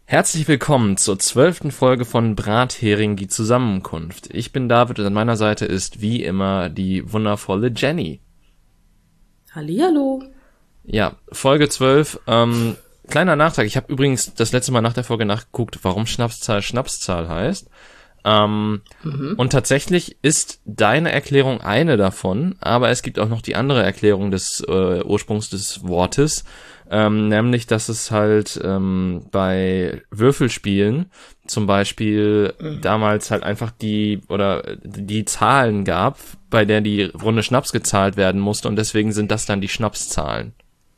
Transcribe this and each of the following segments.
Herzlich willkommen zur 12. Folge von Brathering, die Zusammenkunft. Ich bin David und an meiner Seite ist wie immer die wundervolle Jenny. Hallihallo. Ja, Folge 12. Kleiner Nachtrag, ich habe übrigens das letzte Mal nach der Folge nachgeguckt, warum Schnapszahl heißt. Und tatsächlich ist deine Erklärung eine davon, aber es gibt auch noch die andere Erklärung des Ursprungs des Wortes, nämlich, dass es halt bei Würfelspielen zum Beispiel damals halt einfach die Zahlen gab, bei der die Runde Schnaps gezahlt werden musste und deswegen sind das dann die Schnapszahlen.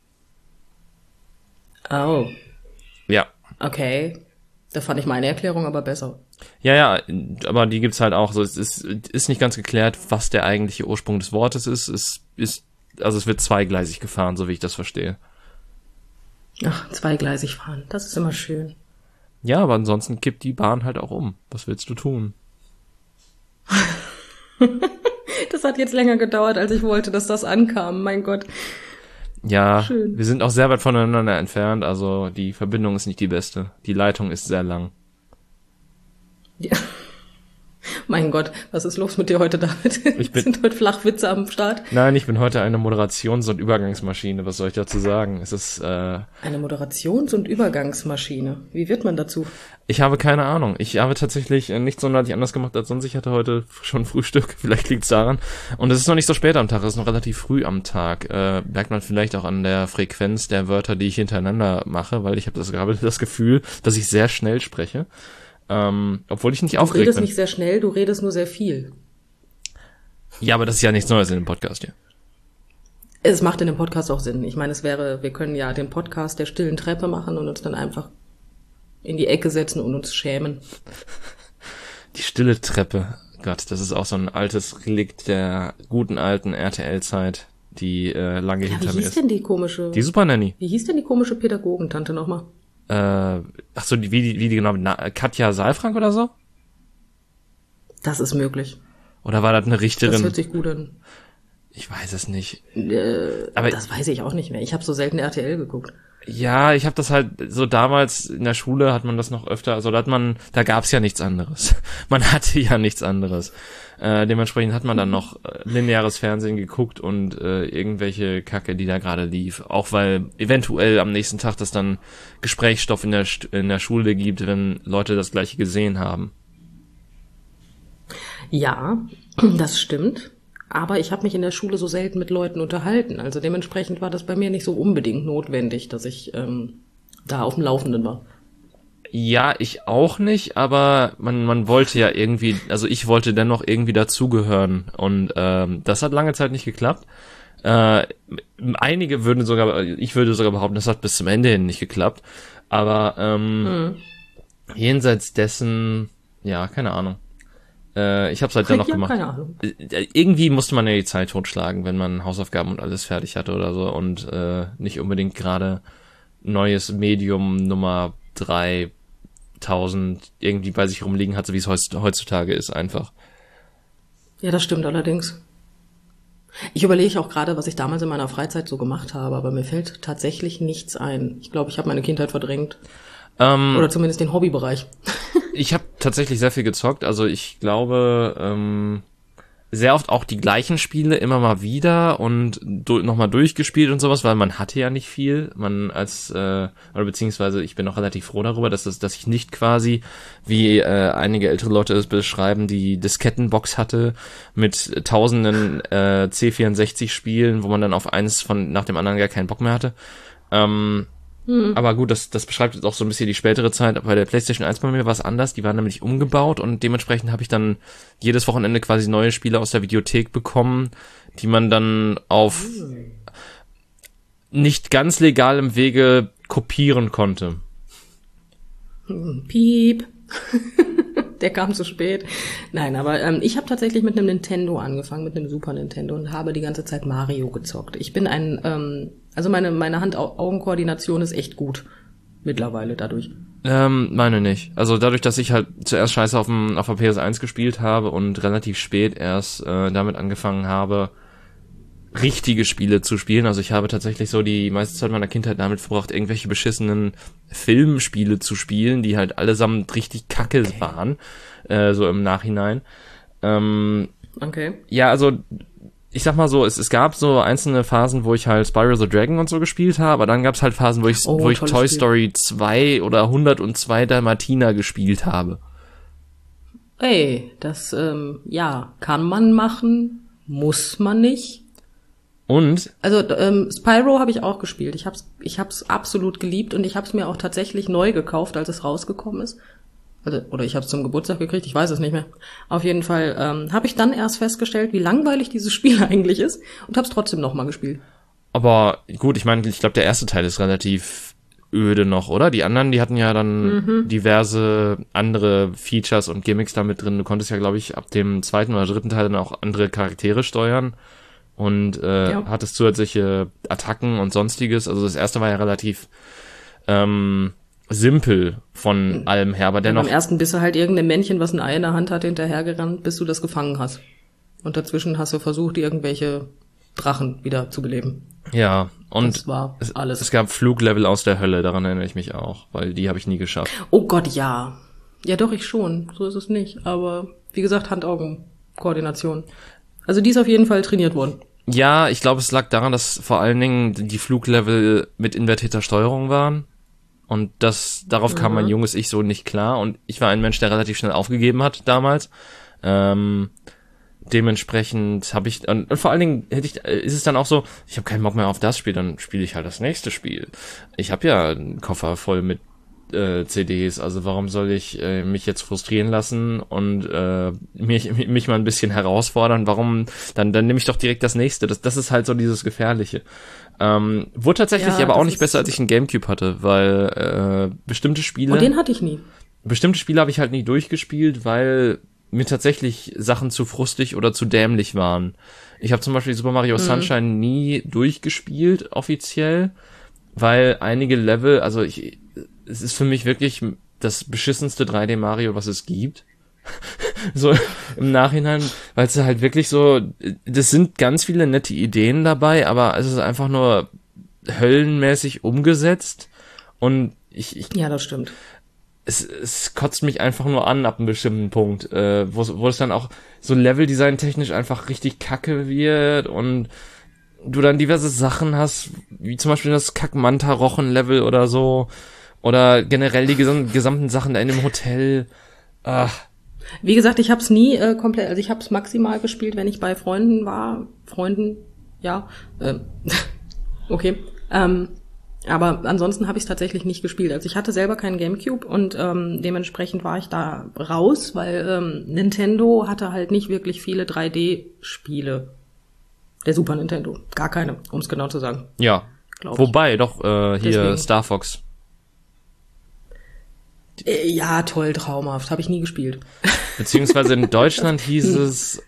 Oh. Ja. Okay. Da fand ich meine Erklärung aber besser. Ja, aber die gibt's halt auch so. Es ist nicht ganz geklärt, was der eigentliche Ursprung des Wortes ist. Also es wird zweigleisig gefahren, so wie ich das verstehe. Ach, zweigleisig fahren. Das ist immer schön. Ja, aber ansonsten kippt die Bahn halt auch um. Was willst du tun? Das hat jetzt länger gedauert, als ich wollte, dass das ankam. Mein Gott. Ja, schön. Wir sind auch sehr weit voneinander entfernt. Also die Verbindung ist nicht die beste. Die Leitung ist sehr lang. Ja. Mein Gott, was ist los mit dir heute, David? Sind heute Flachwitze am Start? Nein, ich bin heute eine Moderations- und Übergangsmaschine. Was soll ich dazu sagen? Es ist eine Moderations- und Übergangsmaschine. Wie wird man dazu? Ich habe keine Ahnung. Ich habe tatsächlich nicht sonderlich anders gemacht als sonst. Ich hatte heute schon Frühstück. Vielleicht liegt's daran. Und es ist noch nicht so spät am Tag. Es ist noch relativ früh am Tag. Merkt man vielleicht auch an der Frequenz der Wörter, die ich hintereinander mache, weil ich habe das Gefühl, dass ich sehr schnell spreche. Obwohl ich nicht aufgeregt bin. Du redest nicht sehr schnell, du redest nur sehr viel. Ja, aber das ist ja nichts Neues in dem Podcast hier. Es macht in dem Podcast auch Sinn. Ich meine, wir können ja den Podcast der stillen Treppe machen und uns dann einfach in die Ecke setzen und uns schämen. Die stille Treppe. Gott, das ist auch so ein altes Relikt der guten alten RTL-Zeit, die lange hinter mir ist. Wie hieß denn die komische? Die Super Nanny. Wie hieß denn die komische Pädagogentante nochmal? Ach so, wie die genau, Katja Saalfrank oder so? Das ist möglich. Oder war das eine Richterin? Das hört sich gut an. Ich weiß es nicht. Aber das weiß ich auch nicht mehr. Ich habe so selten RTL geguckt. Ja, ich habe das halt so damals in der Schule hat man das noch öfter, also da gab's ja nichts anderes. Man hatte ja nichts anderes. Dementsprechend hat man dann noch lineares Fernsehen geguckt und irgendwelche Kacke, die da gerade lief. Auch weil eventuell am nächsten Tag das dann Gesprächsstoff in der Schule gibt, wenn Leute das Gleiche gesehen haben. Ja, das stimmt. Aber ich habe mich in der Schule so selten mit Leuten unterhalten. Also dementsprechend war das bei mir nicht so unbedingt notwendig, dass ich da auf dem Laufenden war. Ja, ich auch nicht, aber man wollte ja irgendwie, also ich wollte dennoch irgendwie dazugehören und das hat lange Zeit nicht geklappt. Ich würde sogar behaupten, das hat bis zum Ende hin nicht geklappt. Aber jenseits dessen, ja, keine Ahnung. Ich hab's halt dennoch gemacht. Keine Ahnung. Irgendwie musste man ja die Zeit totschlagen, wenn man Hausaufgaben und alles fertig hatte oder so und nicht unbedingt gerade neues Medium Nummer 3000 irgendwie bei sich rumliegen hatte, wie es heutzutage ist einfach. Ja, das stimmt allerdings. Ich überlege auch gerade, was ich damals in meiner Freizeit so gemacht habe, aber mir fällt tatsächlich nichts ein. Ich glaube, ich habe meine Kindheit verdrängt. Oder zumindest den Hobbybereich. Ich habe tatsächlich sehr viel gezockt. Also ich glaube, sehr oft auch die gleichen Spiele immer mal wieder und nochmal durchgespielt und sowas, weil man hatte ja nicht viel. Oder beziehungsweise ich bin auch relativ froh darüber, dass ich nicht quasi, wie einige ältere Leute es beschreiben, die Diskettenbox hatte mit tausenden C64-Spielen, wo man dann auf eins nach dem anderen gar keinen Bock mehr hatte. Aber gut, das beschreibt jetzt auch so ein bisschen die spätere Zeit. Bei der PlayStation 1 bei mir war es anders. Die waren nämlich umgebaut und dementsprechend habe ich dann jedes Wochenende quasi neue Spiele aus der Videothek bekommen, die man dann auf nicht ganz legalem Wege kopieren konnte. Piep. Der kam zu spät. Nein, aber ich habe tatsächlich mit einem Nintendo angefangen, mit einem Super Nintendo und habe die ganze Zeit Mario gezockt. Ich bin also meine Hand-Augen-Koordination ist echt gut mittlerweile dadurch. Meine nicht. Also dadurch, dass ich halt zuerst scheiße auf der PS1 gespielt habe und relativ spät erst damit angefangen habe, richtige Spiele zu spielen. Also ich habe tatsächlich so die meiste Zeit meiner Kindheit damit verbracht, irgendwelche beschissenen Filmspiele zu spielen, die halt allesamt richtig kacke waren, so im Nachhinein. Okay. Ja, also ich sag mal so, es gab so einzelne Phasen, wo ich halt Spyro the Dragon und so gespielt habe, aber dann gab's halt Phasen, wo ich Toy Story 2 oder 102 Dalmatiner gespielt habe. Ey, das, ja, kann man machen, muss man nicht. Und? Also, Spyro habe ich auch gespielt. Ich hab's absolut geliebt und ich hab's mir auch tatsächlich neu gekauft, als es rausgekommen ist. Also, oder ich habe es zum Geburtstag gekriegt, ich weiß es nicht mehr. Auf jeden Fall habe ich dann erst festgestellt, wie langweilig dieses Spiel eigentlich ist und habe es trotzdem nochmal gespielt. Aber gut, ich meine, ich glaube, der erste Teil ist relativ öde noch, oder? Die anderen, die hatten ja dann diverse andere Features und Gimmicks da mit drin. Du konntest ja, glaube ich, ab dem zweiten oder dritten Teil dann auch andere Charaktere steuern und hattest zusätzliche Attacken und sonstiges. Also das erste war ja relativ simpel von allem her, aber dennoch... Beim ersten bist du halt irgendein Männchen, was ein Ei in der Hand hat, hinterhergerannt, bis du das gefangen hast. Und dazwischen hast du versucht, irgendwelche Drachen wieder zu beleben. Ja, und das war alles. Es gab Fluglevel aus der Hölle, daran erinnere ich mich auch, weil die habe ich nie geschafft. Oh Gott, ja. Ja doch, ich schon. So ist es nicht. Aber wie gesagt, Hand-Augen-Koordination. Also die ist auf jeden Fall trainiert worden. Ja, ich glaube, es lag daran, dass vor allen Dingen die Fluglevel mit invertierter Steuerung waren. Und darauf kam mein junges Ich so nicht klar. Und ich war ein Mensch, der relativ schnell aufgegeben hat damals. Dementsprechend habe ich, und vor allen Dingen ist es dann auch so, ich habe keinen Bock mehr auf das Spiel, dann spiele ich halt das nächste Spiel. Ich habe ja einen Koffer voll mit CDs, also warum soll ich mich jetzt frustrieren lassen und mich mal ein bisschen herausfordern? Warum? Dann nehme ich doch direkt das nächste. Das ist halt so dieses Gefährliche. Wurde tatsächlich aber auch nicht besser, als ich einen Gamecube hatte, weil bestimmte Spiele... Und den hatte ich nie. Bestimmte Spiele habe ich halt nicht durchgespielt, weil mir tatsächlich Sachen zu frustig oder zu dämlich waren. Ich habe zum Beispiel Super Mario Sunshine nie durchgespielt, offiziell, weil einige Level, also es ist für mich wirklich das beschissenste 3D Mario, was es gibt. So im Nachhinein, weil es halt wirklich so, das sind ganz viele nette Ideen dabei, aber es ist einfach nur höllenmäßig umgesetzt und ja, das stimmt. Es kotzt mich einfach nur an ab einem bestimmten Punkt, wo es dann auch so Leveldesign technisch einfach richtig kacke wird und du dann diverse Sachen hast, wie zum Beispiel das Kack-Manta-Rochen-Level oder so, oder generell die gesamten Sachen da in dem Hotel. Wie gesagt, ich habe es nie komplett, also ich habe es maximal gespielt, wenn ich bei Freunden war. Ja. Okay. Aber ansonsten habe ich es tatsächlich nicht gespielt. Also ich hatte selber keinen Gamecube und dementsprechend war ich da raus, weil Nintendo hatte halt nicht wirklich viele 3D-Spiele. Der Super Nintendo. Gar keine, um es genau zu sagen. Ja. Wobei, doch, hier Deswegen. Star Fox. Ja, toll, traumhaft. Habe ich nie gespielt. Beziehungsweise in Deutschland hieß es,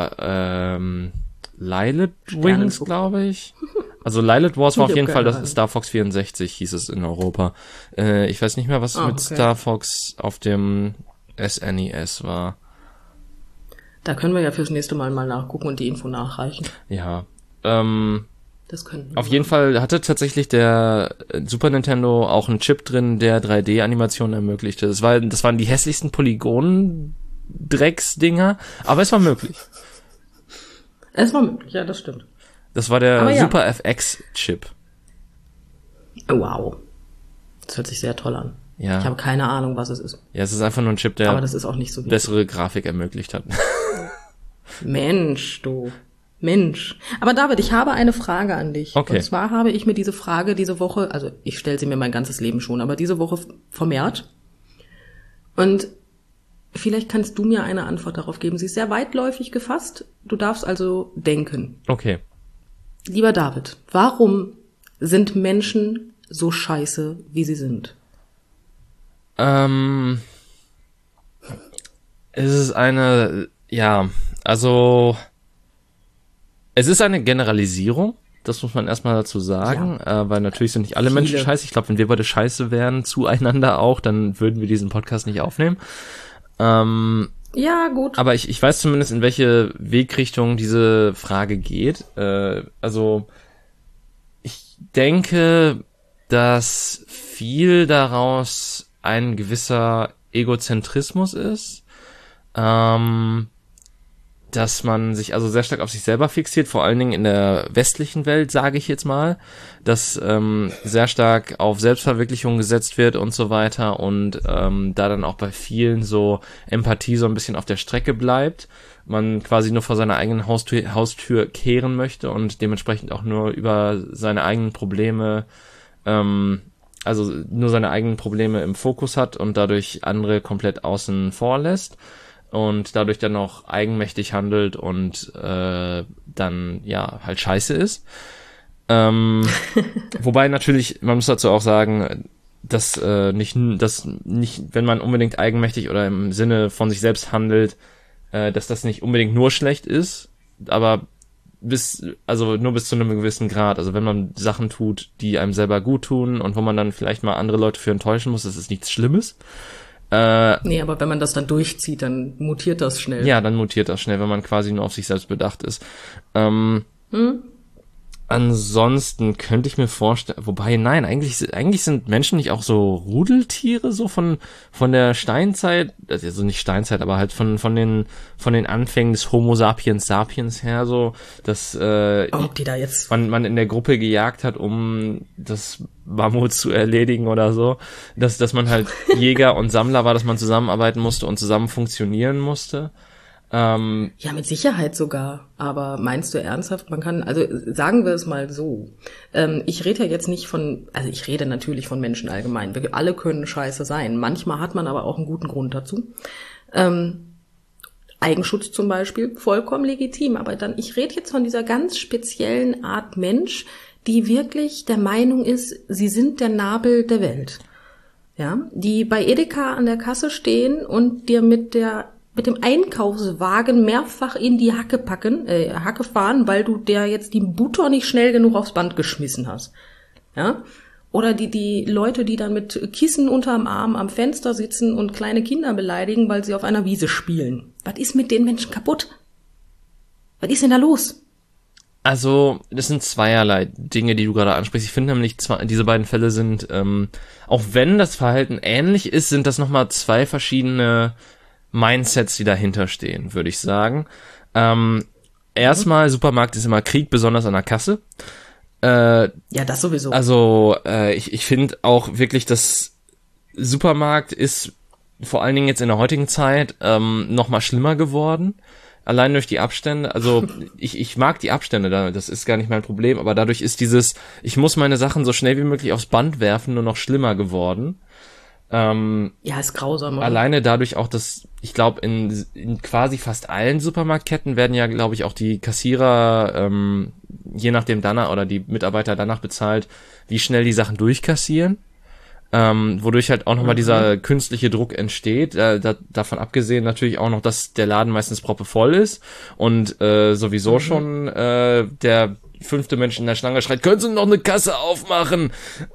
Lilith Wings, glaube ich. Also Lilith Wars war auf jeden Fall das Star Fox 64, hieß es in Europa. Ich weiß nicht mehr, was mit Star Fox auf dem SNES war. Da können wir ja fürs nächste Mal nachgucken und die Info nachreichen. Ja. Das könnten wir auf jeden Fall hatte tatsächlich der Super Nintendo auch einen Chip drin, der 3D-Animationen ermöglichte. Das waren die hässlichsten Polygon-Drecks-Dinger, aber es war möglich. Es war möglich, ja, das stimmt. Das war der Super FX-Chip. Wow. Das hört sich sehr toll an. Ja. Ich habe keine Ahnung, was es ist. Ja, es ist einfach nur ein Chip, der aber das ist auch nicht so bessere Grafik ermöglicht hat. Mensch, du. Mensch. Aber David, ich habe eine Frage an dich. Okay. Und zwar habe ich mir diese Frage diese Woche, also ich stelle sie mir mein ganzes Leben schon, aber diese Woche vermehrt. Und vielleicht kannst du mir eine Antwort darauf geben. Sie ist sehr weitläufig gefasst. Du darfst also denken. Okay. Lieber David, warum sind Menschen so scheiße, wie sie sind? Es ist eine Generalisierung, das muss man erstmal dazu sagen, weil natürlich sind nicht alle Menschen scheiße. Ich glaube, wenn wir beide scheiße wären, zueinander auch, dann würden wir diesen Podcast nicht aufnehmen. Ja, gut. Aber ich weiß zumindest, in welche Wegrichtung diese Frage geht. Also ich denke, dass viel daraus ein gewisser Egozentrismus ist. Dass man sich also sehr stark auf sich selber fixiert, vor allen Dingen in der westlichen Welt, sage ich jetzt mal, dass sehr stark auf Selbstverwirklichung gesetzt wird und so weiter und da dann auch bei vielen so Empathie so ein bisschen auf der Strecke bleibt, man quasi nur vor seiner eigenen Haustür kehren möchte und dementsprechend auch nur über seine eigenen Probleme, also nur seine eigenen Probleme im Fokus hat und dadurch andere komplett außen vor lässt. Und dadurch dann auch eigenmächtig handelt und dann ja halt scheiße ist. Wobei natürlich, man muss dazu auch sagen, dass nicht, wenn man unbedingt eigenmächtig oder im Sinne von sich selbst handelt, dass das nicht unbedingt nur schlecht ist, aber nur bis zu einem gewissen Grad. Also wenn man Sachen tut, die einem selber gut tun und wo man dann vielleicht mal andere Leute für enttäuschen muss, das ist nichts Schlimmes. Nee, aber wenn man das dann durchzieht, dann mutiert das schnell. Ja, dann mutiert das schnell, wenn man quasi nur auf sich selbst bedacht ist. Ansonsten könnte ich mir vorstellen, wobei, nein, eigentlich sind Menschen nicht auch so Rudeltiere, so von der Steinzeit, also nicht Steinzeit, aber halt von den Anfängen des Homo sapiens sapiens her, so, dass ob die da jetzt man in der Gruppe gejagt hat, um das Mammut zu erledigen oder so, dass man halt Jäger und Sammler war, dass man zusammenarbeiten musste und zusammen funktionieren musste. Ja, mit Sicherheit sogar. Aber meinst du ernsthaft, man kann, also sagen wir es mal so, ich rede ja jetzt nicht also ich rede natürlich von Menschen allgemein. Wir alle können scheiße sein. Manchmal hat man aber auch einen guten Grund dazu. Eigenschutz zum Beispiel, vollkommen legitim. Aber ich rede jetzt von dieser ganz speziellen Art Mensch, die wirklich der Meinung ist, sie sind der Nabel der Welt. Ja, die bei Edeka an der Kasse stehen und dir mit dem Einkaufswagen mehrfach in die Hacke fahren, weil du der jetzt die Butter nicht schnell genug aufs Band geschmissen hast. Ja? Oder die Leute, die dann mit Kissen unterm Arm am Fenster sitzen und kleine Kinder beleidigen, weil sie auf einer Wiese spielen. Was ist mit den Menschen kaputt? Was ist denn da los? Also, das sind zweierlei Dinge, die du gerade ansprichst. Ich finde nämlich, diese beiden Fälle sind, auch wenn das Verhalten ähnlich ist, sind das nochmal zwei verschiedene Mindsets, die dahinter stehen, würde ich sagen. Erstmal, Supermarkt ist immer Krieg, besonders an der Kasse. Ja, das sowieso. Also, ich finde auch wirklich, dass Supermarkt ist vor allen Dingen jetzt in der heutigen Zeit noch mal schlimmer geworden. Allein durch die Abstände. Also, ich mag die Abstände, das ist gar nicht mein Problem, aber dadurch ist ich muss meine Sachen so schnell wie möglich aufs Band werfen, nur noch schlimmer geworden. Ja, ist grausam. Oder? Alleine dadurch auch, dass ich glaube, in quasi fast allen Supermarktketten werden ja, glaube ich, auch die Kassierer, je nachdem danach, oder die Mitarbeiter danach bezahlt, wie schnell die Sachen durchkassieren. Wodurch halt auch nochmal dieser künstliche Druck entsteht. Davon abgesehen natürlich auch noch, dass der Laden meistens proppevoll ist und sowieso schon der 5. Mensch in der Schlange schreit, können Sie noch eine Kasse aufmachen?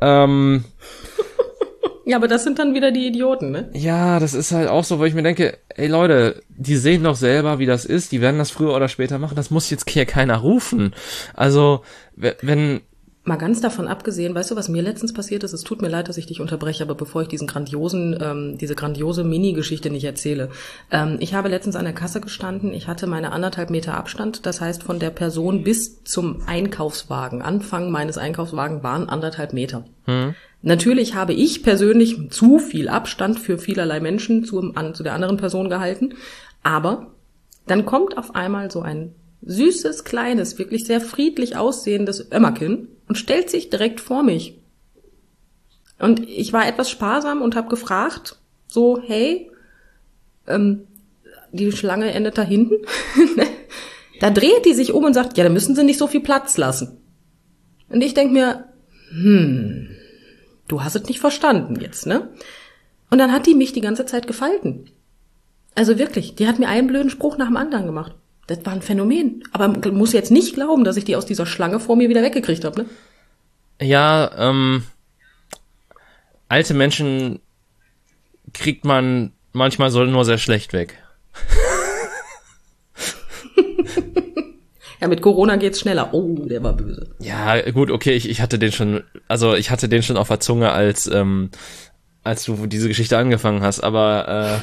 Ja, aber das sind dann wieder die Idioten, ne? Ja, das ist halt auch so, wo ich mir denke, ey Leute, die sehen doch selber, wie das ist, die werden das früher oder später machen, das muss jetzt hier keiner rufen. Also, wenn... Mal ganz davon abgesehen, weißt du, was mir letztens passiert ist? Es tut mir leid, dass ich dich unterbreche, aber bevor ich diese grandiose Mini-Geschichte nicht erzähle. Ich habe letztens an der Kasse gestanden, ich hatte meine 1,5 Meter Abstand, das heißt von der Person bis zum Einkaufswagen. Anfang meines Einkaufswagens waren 1,5 Meter. Natürlich habe ich persönlich zu viel Abstand für vielerlei Menschen zu der anderen Person gehalten, aber dann kommt auf einmal so ein süßes, kleines, wirklich sehr friedlich aussehendes Ömmerchen und stellt sich direkt vor mich. Und ich war etwas sparsam und habe gefragt, so, hey, die Schlange endet da hinten. Da dreht die sich um und sagt, ja, da müssen Sie nicht so viel Platz lassen. Und ich denk mir, du hast es nicht verstanden jetzt, ne? Und dann hat die mich die ganze Zeit gefalten. Also wirklich, die hat mir einen blöden Spruch nach dem anderen gemacht. Das war ein Phänomen. Aber man muss jetzt nicht glauben, dass ich die aus dieser Schlange vor mir wieder weggekriegt habe, ne? Ja, alte Menschen kriegt man manchmal so nur sehr schlecht weg. Ja, mit Corona geht's schneller. Oh, der war böse. Ja, gut, okay, ich hatte den schon, also ich hatte den schon auf der Zunge, als du diese Geschichte angefangen hast, aber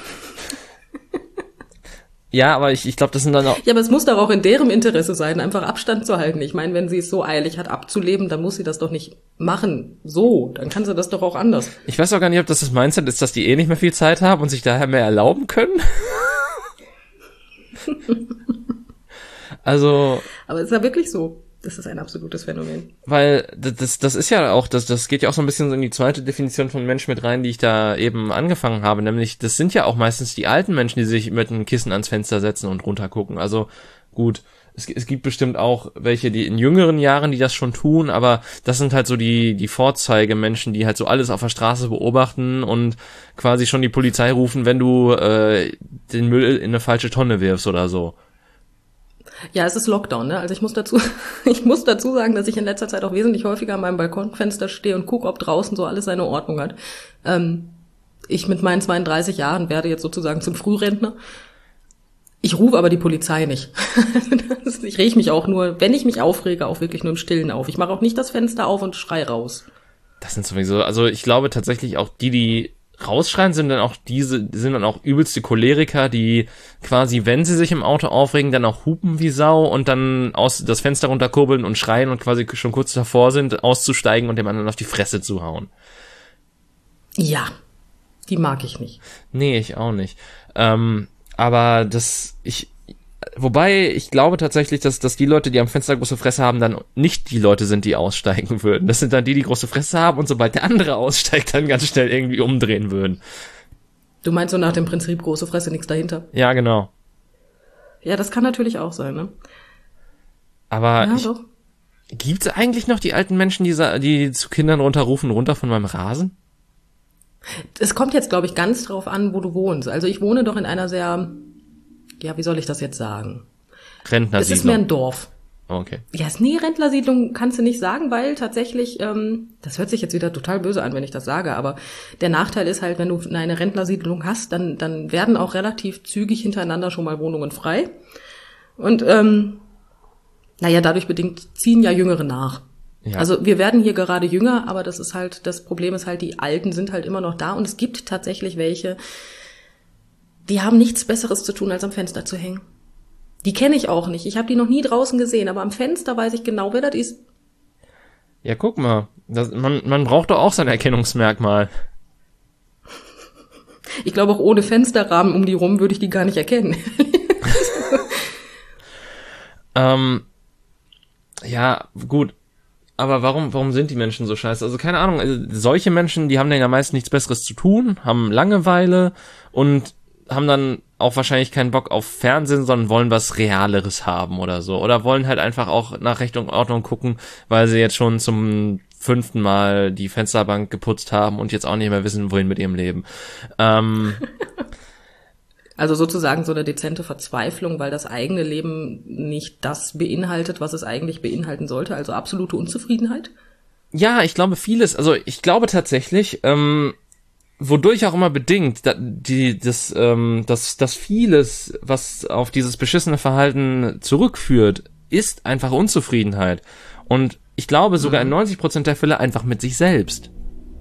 ja, aber ich glaube, das sind dann auch... Ja, aber es muss doch auch in deren Interesse sein, einfach Abstand zu halten. Ich meine, wenn sie es so eilig hat, abzuleben, dann muss sie das doch nicht machen. So, dann kann sie das doch auch anders. Ich weiß auch gar nicht, ob das Mindset ist, dass die eh nicht mehr viel Zeit haben und sich daher mehr erlauben können. Also... Aber es ist ja wirklich so. Das ist ein absolutes Phänomen. Weil das ist ja auch, das geht ja auch so ein bisschen so in die zweite Definition von Mensch mit rein, die ich da eben angefangen habe, nämlich das sind ja auch meistens die alten Menschen, die sich mit einem Kissen ans Fenster setzen und runtergucken. Also gut, es gibt bestimmt auch welche, die in jüngeren Jahren, die das schon tun, aber das sind halt so die Vorzeigemenschen, die halt so alles auf der Straße beobachten und quasi schon die Polizei rufen, wenn du den Müll in eine falsche Tonne wirfst oder so. Ja, es ist Lockdown, ne? Also ich muss dazu sagen, dass ich in letzter Zeit auch wesentlich häufiger an meinem Balkonfenster stehe und gucke, ob draußen so alles seine Ordnung hat. Ich mit meinen 32 Jahren werde jetzt sozusagen zum Frührentner. Ich rufe aber die Polizei nicht. Ich reg mich auch nur, wenn ich mich aufrege, auch wirklich nur im Stillen auf. Ich mache auch nicht das Fenster auf und schrei raus. Das sind sowieso, also ich glaube tatsächlich auch die rausschreien, sind dann auch übelste Choleriker, die quasi, wenn sie sich im Auto aufregen, dann auch hupen wie Sau und dann das Fenster runterkurbeln und schreien und quasi schon kurz davor sind, auszusteigen und dem anderen auf die Fresse zu hauen. Ja, die mag ich nicht. Nee, ich auch nicht. Aber wobei ich glaube tatsächlich, dass die Leute, die am Fenster große Fresse haben, dann nicht die Leute sind, die aussteigen würden. Das sind dann die große Fresse haben und sobald der andere aussteigt, dann ganz schnell irgendwie umdrehen würden. Du meinst so nach dem Prinzip große Fresse, nichts dahinter? Ja, genau. Ja, das kann natürlich auch sein, ne? Aber ja, doch. Gibt's eigentlich noch die alten Menschen, die zu Kindern runterrufen, runter von meinem Rasen? Es kommt jetzt, glaube ich, ganz drauf an, wo du wohnst. Also ich wohne doch in einer sehr... Ja, wie soll ich das jetzt sagen? Rentnersiedlung. Es ist mehr ein Dorf. Okay. Ja, Rentnersiedlung kannst du nicht sagen, weil tatsächlich, das hört sich jetzt wieder total böse an, wenn ich das sage, aber der Nachteil ist halt, wenn du eine Rentnersiedlung hast, dann werden auch relativ zügig hintereinander schon mal Wohnungen frei. Und dadurch bedingt ziehen ja Jüngere nach. Ja. Also wir werden hier gerade jünger, aber das Problem ist halt, die Alten sind halt immer noch da und es gibt tatsächlich welche, die haben nichts Besseres zu tun, als am Fenster zu hängen. Die kenne ich auch nicht. Ich habe die noch nie draußen gesehen, aber am Fenster weiß ich genau, wer das ist. Ja, guck mal. Man braucht doch auch sein Erkennungsmerkmal. Ich glaube, auch ohne Fensterrahmen um die rum würde ich die gar nicht erkennen. Ja, gut. Aber warum sind die Menschen so scheiße? Also keine Ahnung, solche Menschen, die haben dann ja meist nichts Besseres zu tun, haben Langeweile und haben dann auch wahrscheinlich keinen Bock auf Fernsehen, sondern wollen was Realeres haben oder so. Oder wollen halt einfach auch nach Recht und Ordnung gucken, weil sie jetzt schon zum 5. Mal die Fensterbank geputzt haben und jetzt auch nicht mehr wissen, wohin mit ihrem Leben. Also sozusagen so eine dezente Verzweiflung, weil das eigene Leben nicht das beinhaltet, was es eigentlich beinhalten sollte. Also absolute Unzufriedenheit. Ja, ich glaube vieles. Also ich glaube tatsächlich, wodurch auch immer bedingt, dass vieles, was auf dieses beschissene Verhalten zurückführt, ist einfach Unzufriedenheit. Und ich glaube sogar in 90% der Fälle einfach mit sich selbst.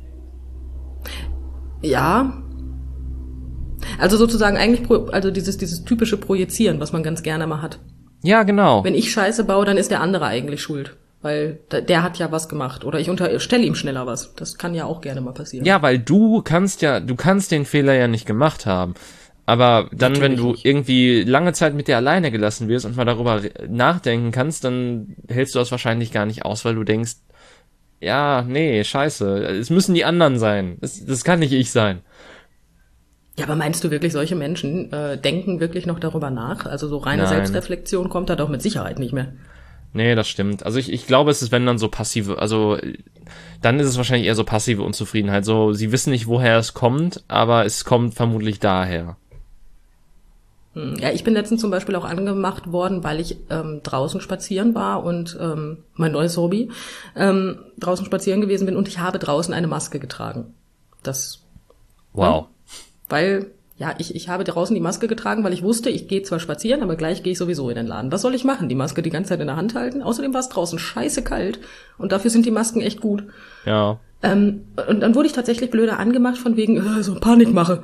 Ja. Also sozusagen eigentlich, dieses typische Projizieren, was man ganz gerne mal hat. Ja, genau. Wenn ich Scheiße baue, dann ist der andere eigentlich schuld. Weil der hat ja was gemacht. Oder ich unterstelle ihm schneller was. Das kann ja auch gerne mal passieren. Ja, weil du kannst den Fehler ja nicht gemacht haben. Aber dann, natürlich, wenn du irgendwie lange Zeit mit dir alleine gelassen wirst und mal darüber nachdenken kannst, dann hältst du das wahrscheinlich gar nicht aus, weil du denkst, ja, nee, scheiße, es müssen die anderen sein. Das kann nicht ich sein. Ja, aber meinst du wirklich, solche Menschen denken wirklich noch darüber nach? Also so reine Nein. Selbstreflexion kommt da doch mit Sicherheit nicht mehr. Nee, das stimmt. Also ich glaube, es ist, wenn dann so passive, also dann ist es wahrscheinlich eher so passive Unzufriedenheit. So, sie wissen nicht, woher es kommt, aber es kommt vermutlich daher. Ja, ich bin letztens zum Beispiel auch angemacht worden, weil ich draußen spazieren war und mein neues Hobby, draußen spazieren gewesen bin und ich habe draußen eine Maske getragen. Wow. Weil, Ja, ich habe draußen die Maske getragen, weil ich wusste, ich gehe zwar spazieren, aber gleich gehe ich sowieso in den Laden. Was soll ich machen? Die Maske die ganze Zeit in der Hand halten? Außerdem war es draußen scheiße kalt und dafür sind die Masken echt gut. Ja. Und dann wurde ich tatsächlich blöder angemacht von wegen so Panikmache.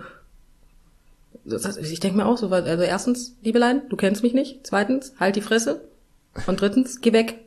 Ich denke mir auch so, also erstens, Liebelein, du kennst mich nicht. Zweitens, halt die Fresse. Und drittens, geh weg.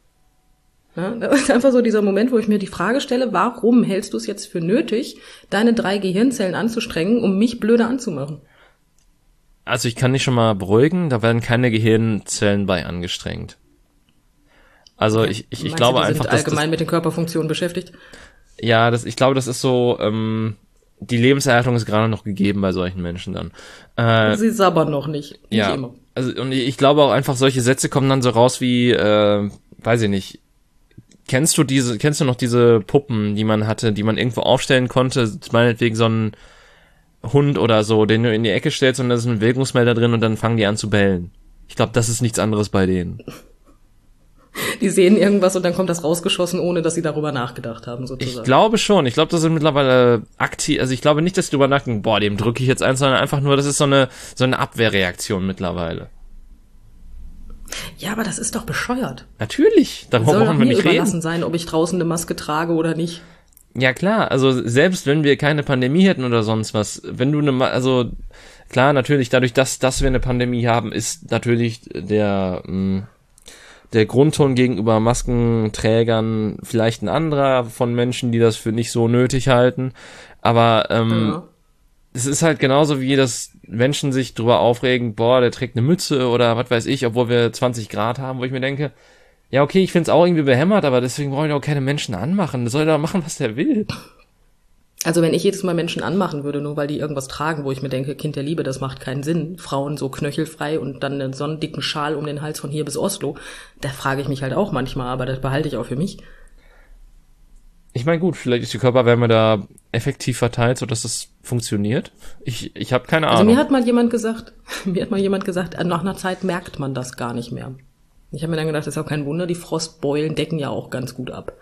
Ja, das ist einfach so dieser Moment, wo ich mir die Frage stelle, warum hältst du es jetzt für nötig, deine 3 Gehirnzellen anzustrengen, um mich blöder anzumachen? Also ich kann dich schon mal beruhigen, da werden keine Gehirnzellen bei angestrengt. Also Ja, ich glaube einfach, dass allgemein mit den Körperfunktionen beschäftigt. Ja, ich glaube, das ist so, die Lebenserhaltung ist gerade noch gegeben bei solchen Menschen dann. Sie ist aber noch nicht ja, immer. also und ich glaube auch einfach, solche Sätze kommen dann so raus wie, weiß ich nicht, kennst du noch diese Puppen, die man hatte, die man irgendwo aufstellen konnte, meinetwegen so ein Hund oder so, den du in die Ecke stellst und da ist ein Bewegungsmelder drin und dann fangen die an zu bellen. Ich glaube, das ist nichts anderes bei denen. Die sehen irgendwas und dann kommt das rausgeschossen, ohne dass sie darüber nachgedacht haben, sozusagen. Ich glaube schon. Ich glaube, das sind mittlerweile aktiv, also ich glaube nicht, dass sie drüber nachdenken, boah, dem drücke ich jetzt eins, sondern einfach nur, das ist so eine Abwehrreaktion mittlerweile. Ja, aber das ist doch bescheuert. Natürlich, darüber Soll doch brauchen wir mir nicht überlassen reden. sein, ob ich draußen eine Maske trage oder nicht. Ja klar, also selbst wenn wir keine Pandemie hätten oder sonst was, wenn du also klar, natürlich dadurch, dass wir eine Pandemie haben, ist natürlich der Grundton gegenüber Maskenträgern vielleicht ein anderer von Menschen, die das für nicht so nötig halten, aber es ist halt genauso wie, dass Menschen sich drüber aufregen, boah, der trägt eine Mütze oder was weiß ich, obwohl wir 20 Grad haben, wo ich mir denke, ja okay, ich find's auch irgendwie behämmert, aber deswegen brauche ich auch keine Menschen anmachen. Das soll doch machen, was der will. Also wenn ich jedes Mal Menschen anmachen würde, nur weil die irgendwas tragen, wo ich mir denke, Kind der Liebe, das macht keinen Sinn. Frauen so knöchelfrei und dann einen so einen dicken Schal um den Hals von hier bis Oslo, da frage ich mich halt auch manchmal, aber das behalte ich auch für mich. Ich meine, gut, vielleicht ist die Körperwärme da effektiv verteilt, sodass das funktioniert. Ich habe keine Ahnung. Also mir hat mal jemand gesagt, nach einer Zeit merkt man das gar nicht mehr. Ich habe mir dann gedacht, das ist auch kein Wunder, die Frostbeulen decken ja auch ganz gut ab.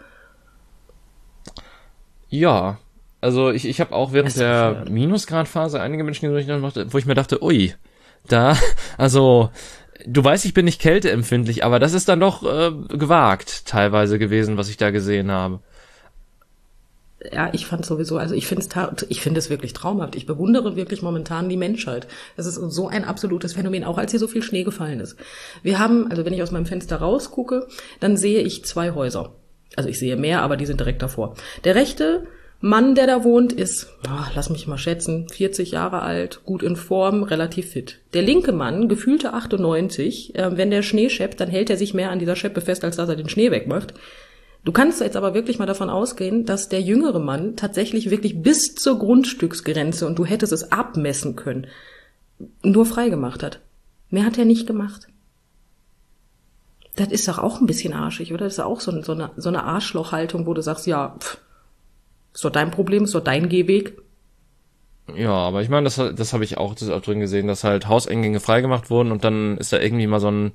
Ja, also ich habe auch während der Minusgradphase einige Menschen gesehen, wo ich mir dachte, ui, also du weißt, ich bin nicht kälteempfindlich, aber das ist dann doch gewagt teilweise gewesen, was ich da gesehen habe. Ja, ich fand sowieso, also ich finde es wirklich traumhaft. Ich bewundere wirklich momentan die Menschheit. Das ist so ein absolutes Phänomen, auch als hier so viel Schnee gefallen ist. Wir haben, also wenn ich aus meinem Fenster rausgucke, dann sehe ich 2 Häuser. Also ich sehe mehr, aber die sind direkt davor. Der rechte Mann, der da wohnt, ist, lass mich mal schätzen, 40 Jahre alt, gut in Form, relativ fit. Der linke Mann, gefühlte 98, wenn der Schnee scheppt, dann hält er sich mehr an dieser Scheppe fest, als dass er den Schnee wegmacht. Du kannst jetzt aber wirklich mal davon ausgehen, dass der jüngere Mann tatsächlich wirklich bis zur Grundstücksgrenze, und du hättest es abmessen können, nur frei gemacht hat. Mehr hat er nicht gemacht. Das ist doch auch ein bisschen arschig, oder? Das ist auch so eine Arschlochhaltung, wo du sagst, ja, ist doch dein Problem, ist doch dein Gehweg. Ja, aber ich meine, das habe ich auch drin gesehen, dass halt Hauseingänge freigemacht wurden und dann ist da irgendwie mal so ein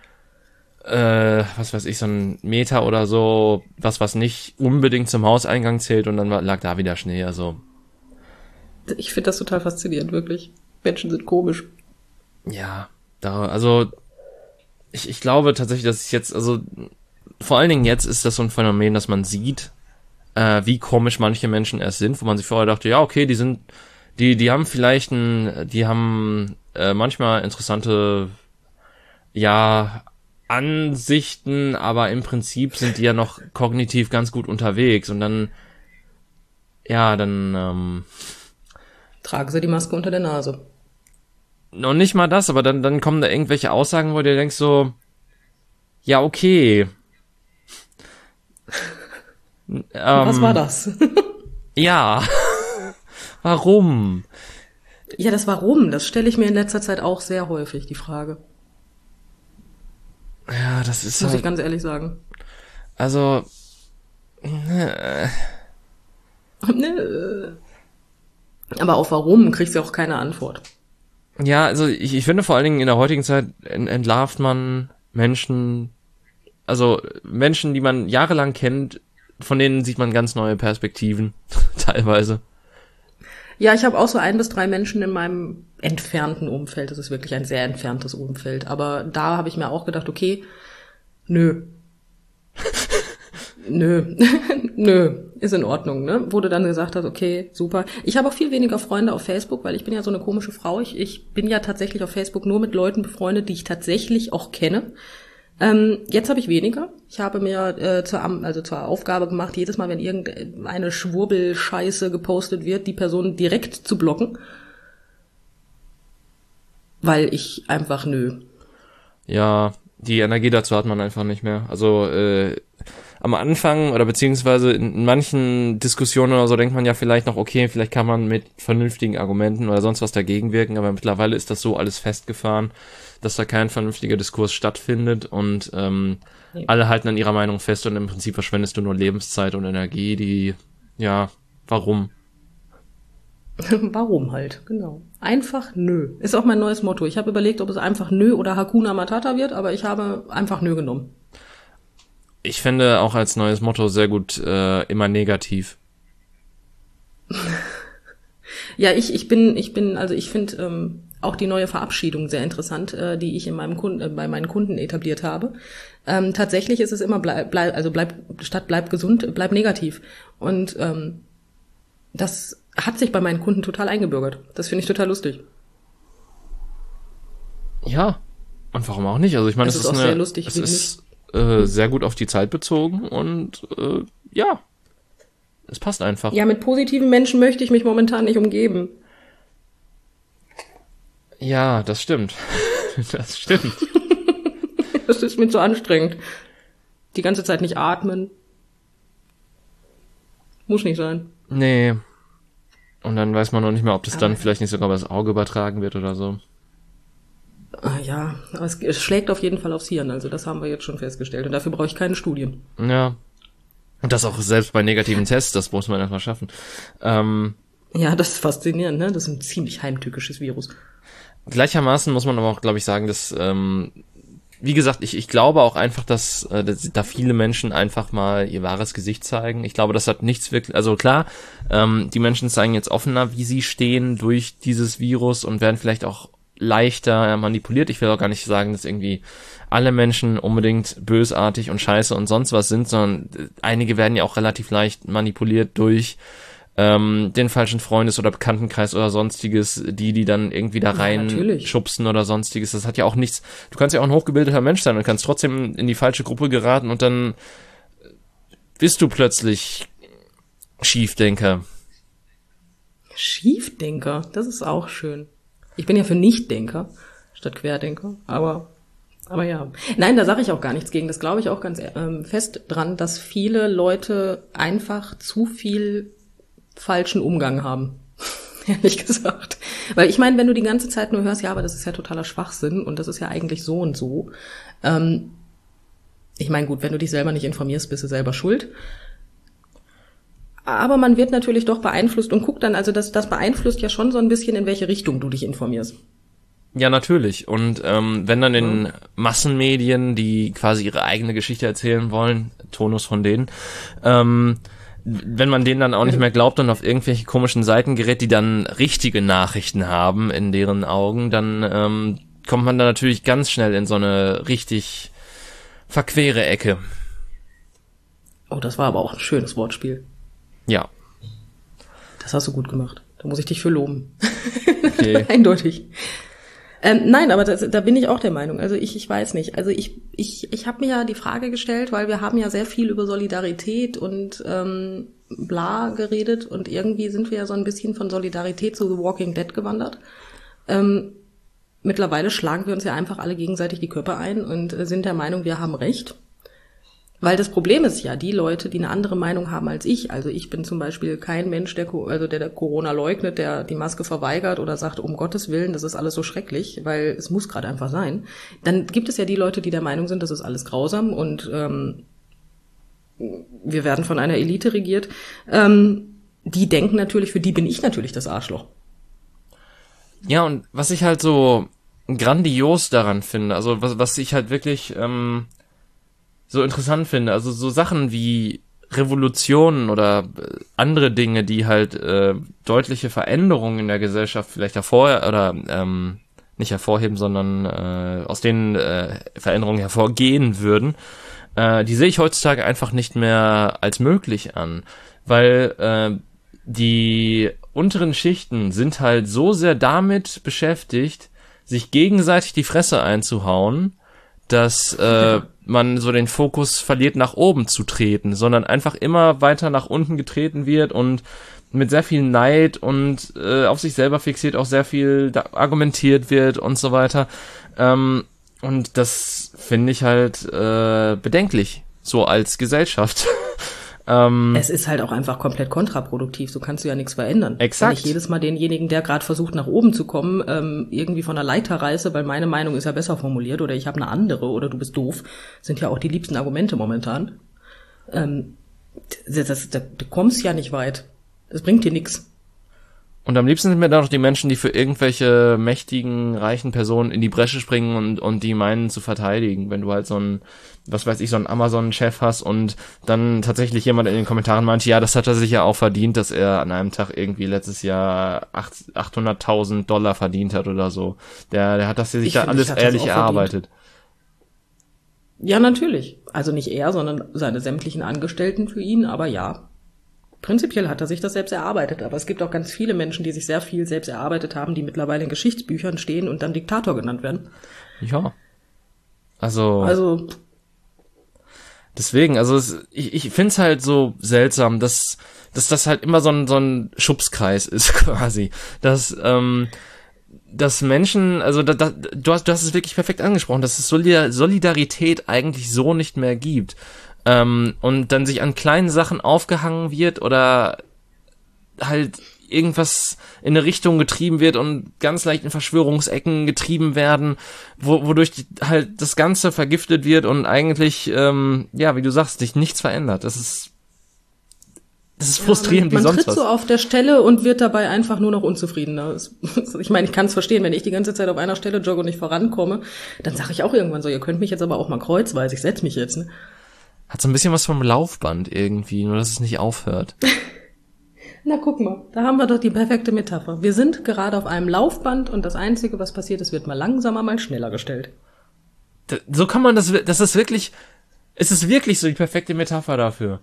was weiß ich, so ein Meter oder so, was nicht unbedingt zum Hauseingang zählt und dann lag da wieder Schnee, also. Ich finde das total faszinierend, wirklich. Menschen sind komisch. Ja, also ich glaube tatsächlich, dass es jetzt, also vor allen Dingen jetzt ist das so ein Phänomen, dass man sieht, wie komisch manche Menschen erst sind, wo man sich vorher dachte, ja, okay, die haben vielleicht die haben manchmal interessante, ja, Ansichten, aber im Prinzip sind die ja noch kognitiv ganz gut unterwegs und dann tragen sie die Maske unter der Nase. Noch nicht mal das, aber dann kommen da irgendwelche Aussagen, wo du denkst so, ja, okay. Was war das? Ja. Warum? Ja, das Warum, das stelle ich mir in letzter Zeit auch sehr häufig, die Frage. Ja, das ist muss halt, ich ganz ehrlich sagen. Also, Aber auf Warum kriegst du auch keine Antwort. Ja, also ich finde vor allen Dingen in der heutigen Zeit entlarvt man Menschen, also Menschen, die man jahrelang kennt, von denen sieht man ganz neue Perspektiven, teilweise. Ja, ich habe auch so 1 bis 3 Menschen in meinem entfernten Umfeld. Das ist wirklich ein sehr entferntes Umfeld. Aber da habe ich mir auch gedacht, okay, nö. Nö, nö, ist in Ordnung, ne? Wo du dann gesagt hast, okay, super. Ich habe auch viel weniger Freunde auf Facebook, weil ich bin ja so eine komische Frau. Ich bin ja tatsächlich auf Facebook nur mit Leuten befreundet, die ich tatsächlich auch kenne. Jetzt habe ich weniger. Ich habe mir zur Aufgabe gemacht, jedes Mal, wenn irgendeine Schwurbelscheiße gepostet wird, die Person direkt zu blocken. Weil ich einfach Ja, die Energie dazu hat man einfach nicht mehr. Also am Anfang oder beziehungsweise in manchen Diskussionen oder so denkt man ja vielleicht noch, okay, vielleicht kann man mit vernünftigen Argumenten oder sonst was dagegen wirken, aber mittlerweile ist das so alles festgefahren, dass da kein vernünftiger Diskurs stattfindet und alle halten an ihrer Meinung fest und im Prinzip verschwendest du nur Lebenszeit und Energie, die, ja, warum? Warum halt, genau. Einfach nö. Ist auch mein neues Motto. Ich habe überlegt, ob es einfach nö oder Hakuna Matata wird, aber ich habe einfach nö genommen. Ich finde auch als neues Motto sehr gut immer negativ. Ja, ich finde auch die neue Verabschiedung sehr interessant, die ich in meinem bei meinen Kunden etabliert habe. Tatsächlich ist es immer bleib gesund, bleib negativ. Und das hat sich bei meinen Kunden total eingebürgert. Das finde ich total lustig. Ja, und warum auch nicht? Also ich meine, es ist auch sehr lustig. Es ist sehr gut auf die Zeit bezogen und ja, es passt einfach. Ja, mit positiven Menschen möchte ich mich momentan nicht umgeben. Ja, das stimmt. Das stimmt. Das ist mir zu anstrengend. Die ganze Zeit nicht atmen. Muss nicht sein. Nee. Und dann weiß man noch nicht mehr, ob das dann vielleicht nicht sogar übers Auge übertragen wird oder so. Ja, aber es schlägt auf jeden Fall aufs Hirn, also das haben wir jetzt schon festgestellt. Und dafür brauche ich keine Studien. Ja. Und das auch selbst bei negativen Tests, das muss man erstmal schaffen. Ja, das ist faszinierend, ne? Das ist ein ziemlich heimtückisches Virus. Gleichermaßen muss man aber auch, glaube ich, sagen, dass, wie gesagt, ich glaube auch einfach, dass da viele Menschen einfach mal ihr wahres Gesicht zeigen. Ich glaube, das hat nichts wirklich, also klar, die Menschen zeigen jetzt offener, wie sie stehen durch dieses Virus und werden vielleicht auch leichter manipuliert. Ich will auch gar nicht sagen, dass irgendwie alle Menschen unbedingt bösartig und scheiße und sonst was sind, sondern einige werden ja auch relativ leicht manipuliert durch den falschen Freundes- oder Bekanntenkreis oder sonstiges, die dann irgendwie da rein schubsen oder sonstiges. Das hat ja auch nichts, du kannst ja auch ein hochgebildeter Mensch sein und kannst trotzdem in die falsche Gruppe geraten und dann bist du plötzlich Schiefdenker. Schiefdenker, das ist auch schön. Ich bin ja für Nichtdenker statt Querdenker, aber ja. Nein, da sage ich auch gar nichts gegen. Das glaube ich auch ganz fest dran, dass viele Leute einfach zu viel falschen Umgang haben. Ehrlich gesagt. Weil ich meine, wenn du die ganze Zeit nur hörst, ja, aber das ist ja totaler Schwachsinn und das ist ja eigentlich so und so. Ich meine, gut, wenn du dich selber nicht informierst, bist du selber schuld. Aber man wird natürlich doch beeinflusst und guckt dann, also das beeinflusst ja schon so ein bisschen, in welche Richtung du dich informierst. Ja, natürlich. Und wenn dann in Massenmedien, die quasi ihre eigene Geschichte erzählen wollen, Tonus von denen, wenn man denen dann auch nicht mehr glaubt und auf irgendwelche komischen Seiten gerät, die dann richtige Nachrichten haben in deren Augen, dann kommt man da natürlich ganz schnell in so eine richtig verquere Ecke. Oh, das war aber auch ein schönes Wortspiel. Ja. Das hast du gut gemacht. Da muss ich dich für loben. Okay. Eindeutig. Nein, aber da bin ich auch der Meinung. Also ich weiß nicht. Also ich habe mir ja die Frage gestellt, weil wir haben ja sehr viel über Solidarität und bla geredet und irgendwie sind wir ja so ein bisschen von Solidarität zu The Walking Dead gewandert. Mittlerweile schlagen wir uns ja einfach alle gegenseitig die Köpfe ein und sind der Meinung, wir haben Recht. Weil das Problem ist ja, die Leute, die eine andere Meinung haben als ich, also ich bin zum Beispiel kein Mensch, der Corona leugnet, der die Maske verweigert oder sagt, um Gottes Willen, das ist alles so schrecklich, weil es muss gerade einfach sein. Dann gibt es ja die Leute, die der Meinung sind, das ist alles grausam und wir werden von einer Elite regiert. Die denken natürlich, für die bin ich natürlich das Arschloch. Ja, und was ich halt so grandios daran finde, also was ich halt wirklich so interessant finde, also so Sachen wie Revolutionen oder andere Dinge, die halt deutliche Veränderungen in der Gesellschaft vielleicht nicht hervorheben, sondern aus den Veränderungen hervorgehen würden, die sehe ich heutzutage einfach nicht mehr als möglich an, weil die unteren Schichten sind halt so sehr damit beschäftigt, sich gegenseitig die Fresse einzuhauen, dass man so den Fokus verliert, nach oben zu treten, sondern einfach immer weiter nach unten getreten wird und mit sehr viel Neid und auf sich selber fixiert auch sehr viel argumentiert wird und so weiter. Und das finde ich halt bedenklich, so als Gesellschaft. Es ist halt auch einfach komplett kontraproduktiv, so kannst du ja nichts verändern. Exakt. Wenn ich jedes Mal denjenigen, der gerade versucht, nach oben zu kommen, irgendwie von der Leiter reiße, weil meine Meinung ist ja besser formuliert oder ich habe eine andere oder du bist doof, sind ja auch die liebsten Argumente momentan. Du kommst ja nicht weit. Es bringt dir nichts. Und am liebsten sind mir da noch die Menschen, die für irgendwelche mächtigen, reichen Personen in die Bresche springen und die meinen zu verteidigen. Wenn du halt so ein Amazon-Chef hast und dann tatsächlich jemand in den Kommentaren meint, ja, das hat er sich ja auch verdient, dass er an einem Tag irgendwie letztes Jahr $800.000 verdient hat oder so. Der hat das sich ja alles ehrlich erarbeitet. Ja, natürlich. Also nicht er, sondern seine sämtlichen Angestellten für ihn, aber ja. Prinzipiell hat er sich das selbst erarbeitet, aber es gibt auch ganz viele Menschen, die sich sehr viel selbst erarbeitet haben, die mittlerweile in Geschichtsbüchern stehen und dann Diktator genannt werden. Ja. Also deswegen, ich find's halt so seltsam, dass das halt immer so ein Schubskreis ist quasi. Dass Menschen, also du hast es wirklich perfekt angesprochen, dass es Solidarität eigentlich so nicht mehr gibt. Und dann sich an kleinen Sachen aufgehangen wird oder halt irgendwas in eine Richtung getrieben wird und ganz leicht in Verschwörungsecken getrieben werden, wodurch halt das Ganze vergiftet wird und eigentlich, wie du sagst, sich nichts verändert. Das ist frustrierend wie sonst was. Man tritt so auf der Stelle und wird dabei einfach nur noch unzufriedener. Ich meine, ich kann es verstehen, wenn ich die ganze Zeit auf einer Stelle jogge und nicht vorankomme, dann sage ich auch irgendwann so, ihr könnt mich jetzt aber auch mal kreuzweise, ich setz mich jetzt, ne? Hat so ein bisschen was vom Laufband irgendwie, nur dass es nicht aufhört. Na, guck mal, da haben wir doch die perfekte Metapher. Wir sind gerade auf einem Laufband und das Einzige, was passiert ist, wird mal langsamer, mal schneller gestellt. So kann man es ist wirklich so die perfekte Metapher dafür.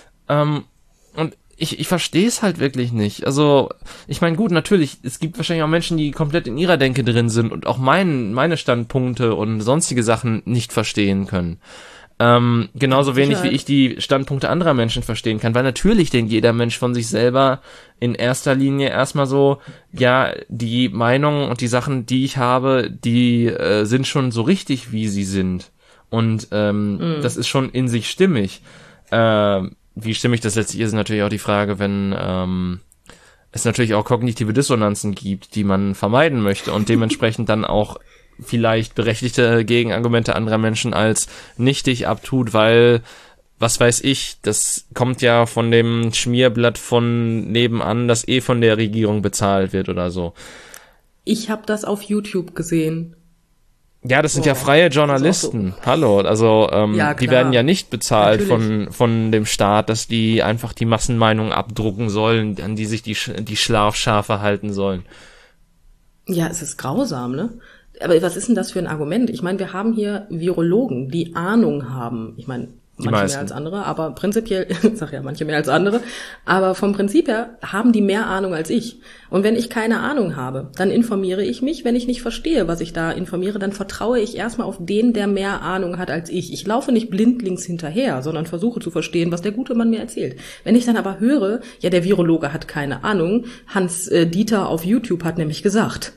Und ich verstehe es halt wirklich nicht. Also, ich meine, gut, natürlich, es gibt wahrscheinlich auch Menschen, die komplett in ihrer Denke drin sind und auch meine Standpunkte und sonstige Sachen nicht verstehen können. Genauso wenig wie ich die Standpunkte anderer Menschen verstehen kann, weil natürlich denkt jeder Mensch von sich selber in erster Linie erstmal so, ja, die Meinungen und die Sachen, die ich habe, die sind schon so richtig, wie sie sind. Und das ist schon in sich stimmig. Wie stimmig das letztlich ist natürlich auch die Frage, wenn es natürlich auch kognitive Dissonanzen gibt, die man vermeiden möchte und dementsprechend dann auch vielleicht berechtigte Gegenargumente anderer Menschen als nichtig abtut, weil, was weiß ich, das kommt ja von dem Schmierblatt von nebenan, das von der Regierung bezahlt wird oder so. Ich habe das auf YouTube gesehen. Ja, das sind ja freie Journalisten. So. Hallo, also die werden ja nicht bezahlt von dem Staat, dass die einfach die Massenmeinung abdrucken sollen, an die sich die Schlafschafe halten sollen. Ja, es ist grausam, ne? Aber was ist denn das für ein Argument? Ich meine, wir haben hier Virologen, die Ahnung haben. Ich meine, manche mehr als andere, aber prinzipiell, ich sag ja manche mehr als andere, aber vom Prinzip her haben die mehr Ahnung als ich. Und wenn ich keine Ahnung habe, dann informiere ich mich. Wenn ich nicht verstehe, was ich da informiere, dann vertraue ich erstmal auf den, der mehr Ahnung hat als ich. Ich laufe nicht blindlings hinterher, sondern versuche zu verstehen, was der gute Mann mir erzählt. Wenn ich dann aber höre, ja, der Virologe hat keine Ahnung, Hans Dieter auf YouTube hat nämlich gesagt,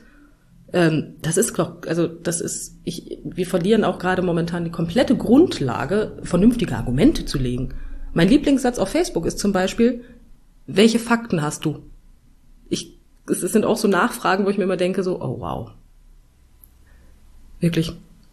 wir verlieren auch gerade momentan die komplette Grundlage, vernünftige Argumente zu legen. Mein Lieblingssatz auf Facebook ist zum Beispiel, welche Fakten hast du? Es sind auch so Nachfragen, wo ich mir immer denke, so, oh wow. Wirklich.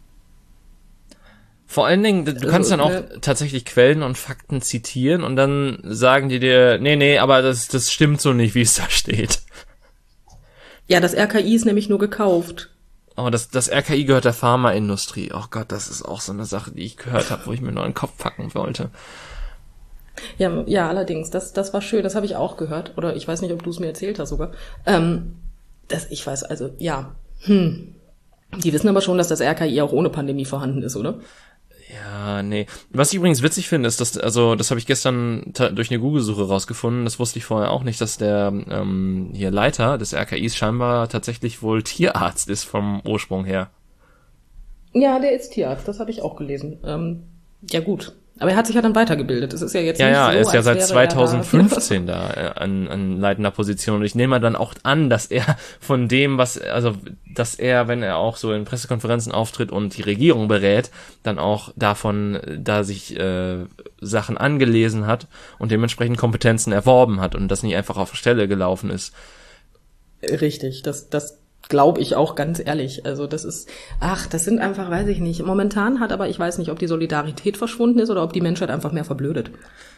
Vor allen Dingen, du kannst dann auch tatsächlich Quellen und Fakten zitieren und dann sagen die dir, nee, aber das stimmt so nicht, wie es da steht. Ja, das RKI ist nämlich nur gekauft. Oh, das RKI gehört der Pharmaindustrie. Oh Gott, das ist auch so eine Sache, die ich gehört habe, wo ich mir nur in den Kopf packen wollte. Ja, ja, allerdings, das war schön, das habe ich auch gehört. Oder ich weiß nicht, ob du es mir erzählt hast sogar. Ich weiß, also, ja. Die wissen aber schon, dass das RKI auch ohne Pandemie vorhanden ist, oder? Ja, nee. Was ich übrigens witzig finde, ist, das habe ich gestern durch eine Google-Suche rausgefunden, das wusste ich vorher auch nicht, dass der hier Leiter des RKIs scheinbar tatsächlich wohl Tierarzt ist vom Ursprung her. Ja, der ist Tierarzt, das habe ich auch gelesen. Ja gut. Aber er hat sich ja dann weitergebildet. Es ist ja jetzt nicht so, Ja, er ist ja seit als 2015 da an leitender Position. Und ich nehme mal dann auch an, dass er von dem, dass er, wenn er auch so in Pressekonferenzen auftritt und die Regierung berät, dann auch davon, da sich Sachen angelesen hat und dementsprechend Kompetenzen erworben hat und das nicht einfach auf der Stelle gelaufen ist. Richtig, das glaube ich auch ganz ehrlich. Also das sind einfach, weiß ich nicht. Momentan hat aber, ich weiß nicht, ob die Solidarität verschwunden ist oder ob die Menschheit einfach mehr verblödet.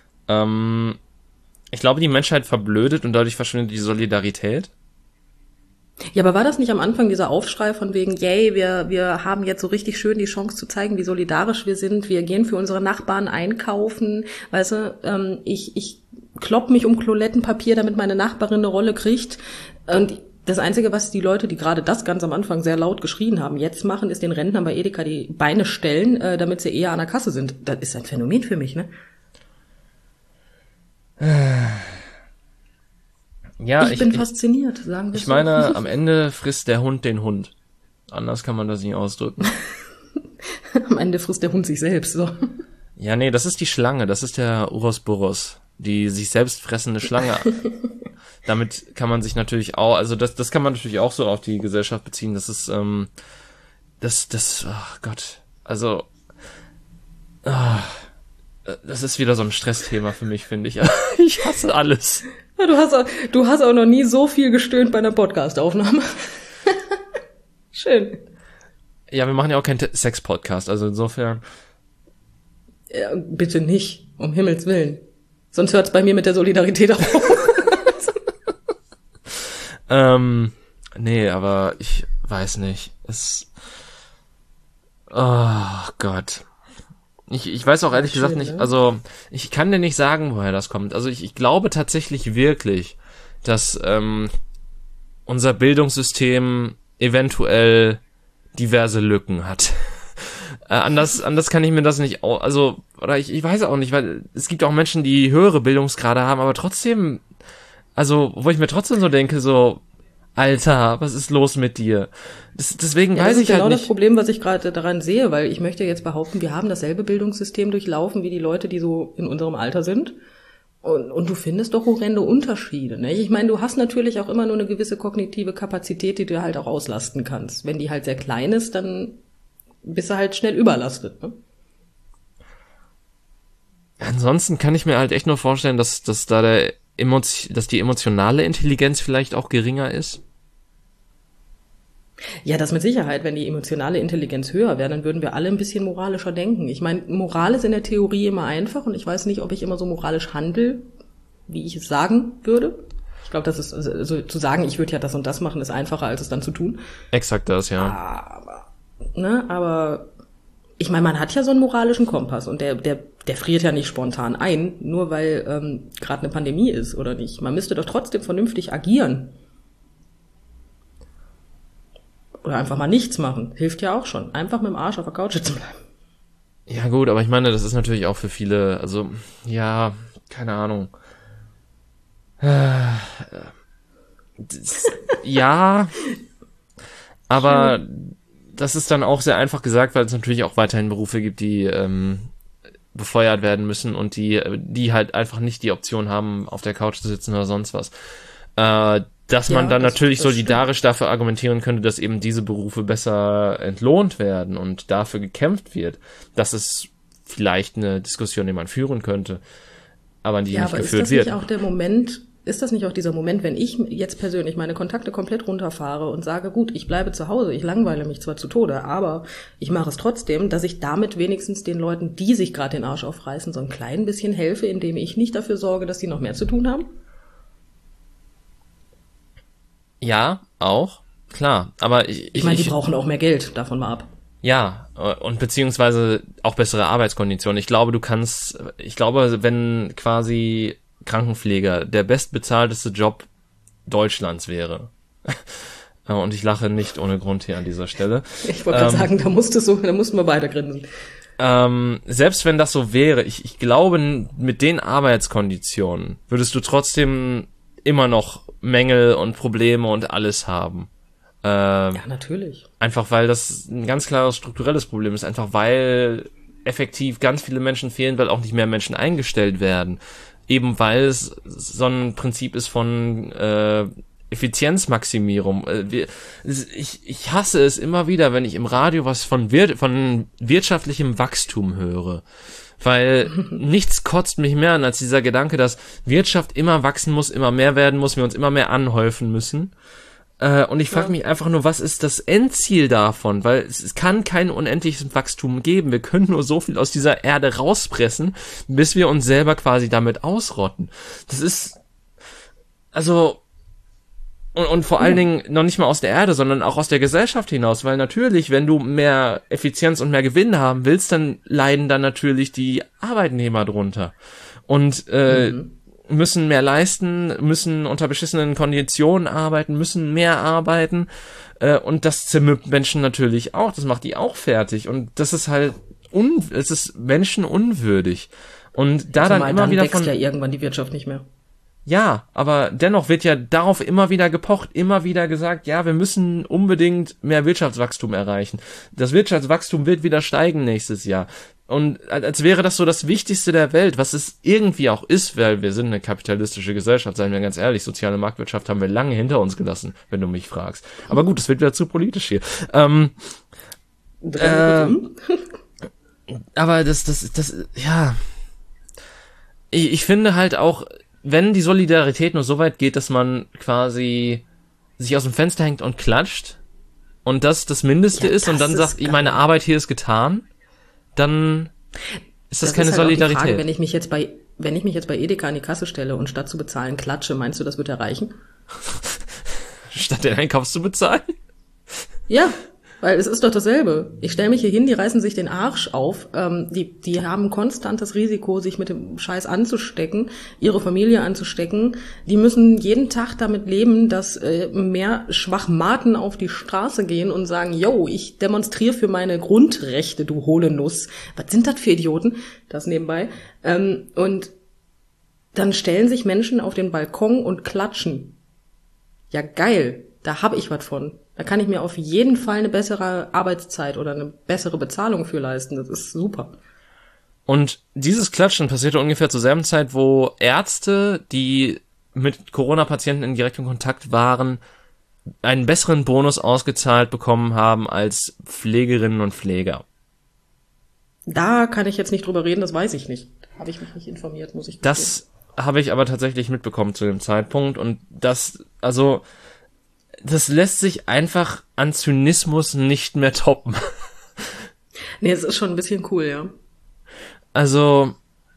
Ich glaube, die Menschheit verblödet und dadurch verschwindet die Solidarität. Ja, aber war das nicht am Anfang dieser Aufschrei von wegen, yay, wir haben jetzt so richtig schön die Chance zu zeigen, wie solidarisch wir sind, wir gehen für unsere Nachbarn einkaufen, weißt du, ich klopp mich um Toilettenpapier, damit meine Nachbarin eine Rolle kriegt, und das Einzige, was die Leute, die gerade das ganz am Anfang sehr laut geschrien haben, jetzt machen, ist den Rentnern bei Edeka die Beine stellen, damit sie eher an der Kasse sind. Das ist ein Phänomen für mich, ne? Ja, ich bin fasziniert, sagen wir Ich meine, am Ende frisst der Hund den Hund. Anders kann man das nicht ausdrücken. Am Ende frisst der Hund sich selbst, so. Ja, nee, das ist die Schlange, das ist der Urosboros, die sich selbst fressende Schlange. Damit kann man sich natürlich auch, also das kann man natürlich auch so auf die Gesellschaft beziehen. Das ist, oh Gott, also, das ist wieder so ein Stressthema für mich, finde ich. Ich hasse alles. Ja, du hast auch noch nie so viel gestöhnt bei einer Podcast-Aufnahme. Schön. Ja, wir machen ja auch keinen Sex-Podcast, also insofern. Ja, bitte nicht, um Himmels Willen. Sonst hört's bei mir mit der Solidarität auf. Nee, aber ich weiß nicht. Oh Gott. Ich weiß auch ehrlich gesagt nicht, also ich kann dir nicht sagen, woher das kommt. Also ich glaube tatsächlich wirklich, dass unser Bildungssystem eventuell diverse Lücken hat. Anders kann ich mir das nicht, oder ich weiß auch nicht, weil es gibt auch Menschen, die höhere Bildungsgrade haben, aber trotzdem, also wo ich mir trotzdem so denke, so, Alter, was ist los mit dir? Deswegen weiß ich halt nicht. Das ist genau das Problem, was ich gerade daran sehe, weil ich möchte jetzt behaupten, wir haben dasselbe Bildungssystem durchlaufen wie die Leute, die so in unserem Alter sind. Und du findest doch horrende Unterschiede, ne? Ich meine, du hast natürlich auch immer nur eine gewisse kognitive Kapazität, die du halt auch auslasten kannst. Wenn die halt sehr klein ist, dann bist du halt schnell überlastet, ne? Ansonsten kann ich mir halt echt nur vorstellen, dass die emotionale Intelligenz vielleicht auch geringer ist. Ja, das mit Sicherheit. Wenn die emotionale Intelligenz höher wäre, dann würden wir alle ein bisschen moralischer denken. Ich meine, Moral ist in der Theorie immer einfach und ich weiß nicht, ob ich immer so moralisch handle, wie ich es sagen würde. Ich glaube, das ist, also zu sagen, ich würde ja das und das machen, ist einfacher, als es dann zu tun. Exakt das, ja. Aber ich meine, man hat ja so einen moralischen Kompass und der friert ja nicht spontan ein, nur weil gerade eine Pandemie ist oder nicht. Man müsste doch trotzdem vernünftig agieren. Oder einfach mal nichts machen. Hilft ja auch schon. Einfach mit dem Arsch auf der Couch sitzen bleiben. Ja gut, aber ich meine, das ist natürlich auch für viele, also, ja, keine Ahnung. Ja, aber das ist dann auch sehr einfach gesagt, weil es natürlich auch weiterhin Berufe gibt, die befeuert werden müssen und die halt einfach nicht die Option haben, auf der Couch zu sitzen oder sonst was. Dass man dann natürlich solidarisch dafür argumentieren könnte, dass eben diese Berufe besser entlohnt werden und dafür gekämpft wird. Das ist vielleicht eine Diskussion, die man führen könnte, aber die nicht geführt wird. Ist das nicht auch dieser Moment, wenn ich jetzt persönlich meine Kontakte komplett runterfahre und sage, gut, ich bleibe zu Hause, ich langweile mich zwar zu Tode, aber ich mache es trotzdem, dass ich damit wenigstens den Leuten, die sich gerade den Arsch aufreißen, so ein klein bisschen helfe, indem ich nicht dafür sorge, dass sie noch mehr zu tun haben? Ja, auch, klar, aber ich meine, die brauchen auch mehr Geld, davon mal ab. Ja, und beziehungsweise auch bessere Arbeitskonditionen. Ich glaube, wenn quasi Krankenpfleger der bestbezahlteste Job Deutschlands wäre, und ich lache nicht ohne Grund hier an dieser Stelle. Ich wollte gerade sagen, da mussten wir beide grinsen. Selbst wenn das so wäre, ich glaube, mit den Arbeitskonditionen würdest du trotzdem immer noch Mängel und Probleme und alles haben. Ja, natürlich. Einfach weil das ein ganz klares strukturelles Problem ist, einfach weil effektiv ganz viele Menschen fehlen, weil auch nicht mehr Menschen eingestellt werden. Eben weil es so ein Prinzip ist von Effizienzmaximierung. Ich hasse es immer wieder, wenn ich im Radio was von wirtschaftlichem Wachstum höre. Weil nichts kotzt mich mehr an als dieser Gedanke, dass Wirtschaft immer wachsen muss, immer mehr werden muss, wir uns immer mehr anhäufen müssen. Und ich frage mich einfach nur, was ist das Endziel davon? Weil es kann kein unendliches Wachstum geben. Wir können nur so viel aus dieser Erde rauspressen, bis wir uns selber quasi damit ausrotten. Das ist, also, und vor allen Dingen noch nicht mal aus der Erde, sondern auch aus der Gesellschaft hinaus. Weil natürlich, wenn du mehr Effizienz und mehr Gewinn haben willst, dann leiden dann natürlich die Arbeitnehmer drunter. Und müssen mehr leisten, müssen unter beschissenen Konditionen arbeiten, müssen mehr arbeiten, und das zermürbt Menschen natürlich auch, das macht die auch fertig, und das ist halt es ist menschenunwürdig. Und da dann immer wieder wächst ja irgendwann die Wirtschaft nicht mehr. Ja, aber dennoch wird ja darauf immer wieder gepocht, immer wieder gesagt, ja, wir müssen unbedingt mehr Wirtschaftswachstum erreichen. Das Wirtschaftswachstum wird wieder steigen nächstes Jahr. Und als wäre das so das Wichtigste der Welt, was es irgendwie auch ist, weil wir sind eine kapitalistische Gesellschaft, seien wir ganz ehrlich, soziale Marktwirtschaft haben wir lange hinter uns gelassen, wenn du mich fragst. Aber gut, es wird wieder zu politisch hier. Aber ja. Ich finde halt auch, wenn die Solidarität nur so weit geht, dass man quasi sich aus dem Fenster hängt und klatscht und das Mindeste ist und dann sagt, meine Arbeit hier ist getan, dann ist das keine ist halt Solidarität. Auch die Frage, wenn ich mich jetzt bei Edeka an die Kasse stelle und statt zu bezahlen klatsche, meinst du, das wird erreichen? Statt den Einkauf zu bezahlen? Ja, weil es ist doch dasselbe. Ich stelle mich hier hin, die reißen sich den Arsch auf, die haben konstant das Risiko, sich mit dem Scheiß anzustecken, ihre Familie anzustecken. Die müssen jeden Tag damit leben, dass mehr Schwachmaten auf die Straße gehen und sagen, yo, ich demonstriere für meine Grundrechte, du hohle Nuss. Was sind das für Idioten? Das nebenbei. Und dann stellen sich Menschen auf den Balkon und klatschen. Ja, geil. Da hab ich was von. Da kann ich mir auf jeden Fall eine bessere Arbeitszeit oder eine bessere Bezahlung für leisten. Das ist super. Und dieses Klatschen passierte ungefähr zur selben Zeit, wo Ärzte, die mit Corona-Patienten in direktem Kontakt waren, einen besseren Bonus ausgezahlt bekommen haben als Pflegerinnen und Pfleger. Da kann ich jetzt nicht drüber reden, das weiß ich nicht. Habe ich mich nicht informiert, muss ich gestehen. Das habe ich aber tatsächlich mitbekommen zu dem Zeitpunkt, und das lässt sich einfach an Zynismus nicht mehr toppen. Nee, es ist schon ein bisschen cool, ja. Also,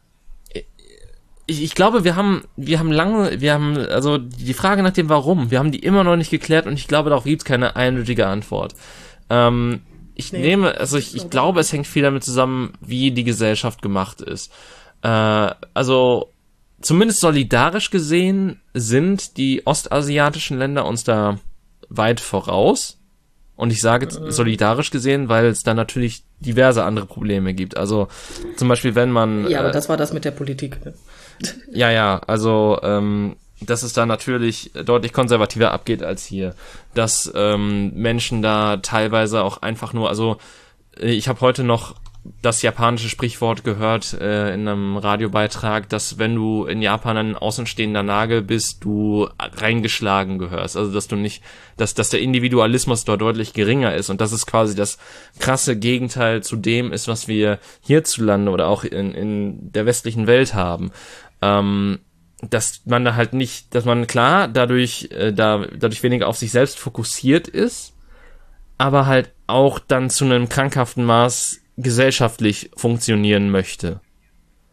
ich glaube, wir haben also die Frage nach dem Warum, wir haben die immer noch nicht geklärt, und ich glaube, darauf gibt's keine eindeutige Antwort. Ich glaube, es hängt viel damit zusammen, wie die Gesellschaft gemacht ist. Also, zumindest solidarisch gesehen sind die ostasiatischen Länder uns da weit voraus. Und ich sage solidarisch gesehen, weil es da natürlich diverse andere Probleme gibt. Also zum Beispiel, wenn man... Ja, aber das war das mit der Politik. Ne? Ja, also dass es da natürlich deutlich konservativer abgeht als hier. Dass Menschen da teilweise auch einfach nur... Also ich habe heute noch das japanische Sprichwort gehört in einem Radiobeitrag, dass wenn du in Japan ein außenstehender Nagel bist, du reingeschlagen gehörst. Also dass du nicht, dass der Individualismus dort deutlich geringer ist, und das ist quasi das krasse Gegenteil zu dem ist, was wir hierzulande oder auch in der westlichen Welt haben. Dass man da halt nicht, dass man klar dadurch weniger auf sich selbst fokussiert ist, aber halt auch dann zu einem krankhaften Maß gesellschaftlich funktionieren möchte.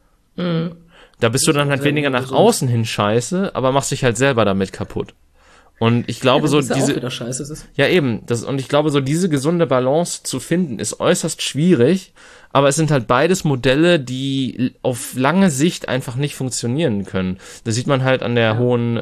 Da bist du dann halt weniger nach außen hin scheiße, aber machst dich halt selber damit kaputt. Und ich glaube, so ist ja diese, auch wieder scheiße. ja eben, und ich glaube, so diese gesunde Balance zu finden, ist äußerst schwierig, aber es sind halt beides Modelle, die auf lange Sicht einfach nicht funktionieren können. Das sieht man halt an der hohen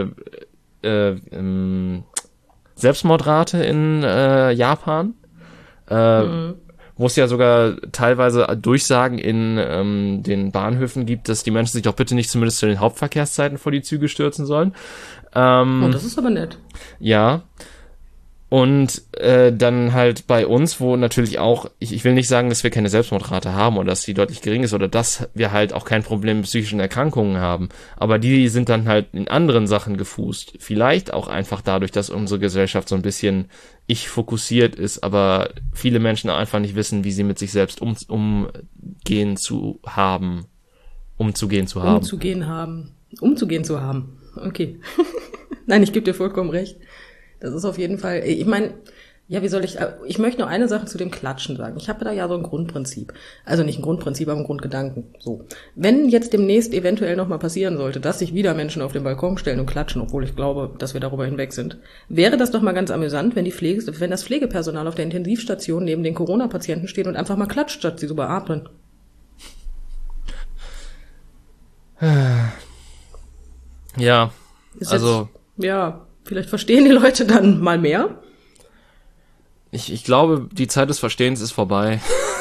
Selbstmordrate in Japan, wo es ja sogar teilweise Durchsagen in den Bahnhöfen gibt, dass die Menschen sich doch bitte nicht zumindest zu den Hauptverkehrszeiten vor die Züge stürzen sollen. Das ist aber nett. Ja. Und dann halt bei uns, wo natürlich auch, ich will nicht sagen, dass wir keine Selbstmordrate haben oder dass die deutlich gering ist oder dass wir halt auch kein Problem mit psychischen Erkrankungen haben, aber die sind dann halt in anderen Sachen gefußt. Vielleicht auch einfach dadurch, dass unsere Gesellschaft so ein bisschen ich-fokussiert ist, aber viele Menschen auch einfach nicht wissen, wie sie mit sich selbst umzugehen zu haben. Umzugehen zu haben. Okay. Nein, ich gebe dir vollkommen recht. Das ist auf jeden Fall, ich meine, ja, ich möchte nur eine Sache zu dem Klatschen sagen. Ich habe da ja so ein Grundprinzip. Also nicht ein Grundprinzip, aber ein Grundgedanken. So. Wenn jetzt demnächst eventuell nochmal passieren sollte, dass sich wieder Menschen auf den Balkon stellen und klatschen, obwohl ich glaube, dass wir darüber hinweg sind, wäre das doch mal ganz amüsant, wenn das Pflegepersonal auf der Intensivstation neben den Corona-Patienten steht und einfach mal klatscht, statt sie so beatmen. Ja, also... Ja, vielleicht verstehen die Leute dann mal mehr. Ich glaube, die Zeit des Verstehens ist vorbei.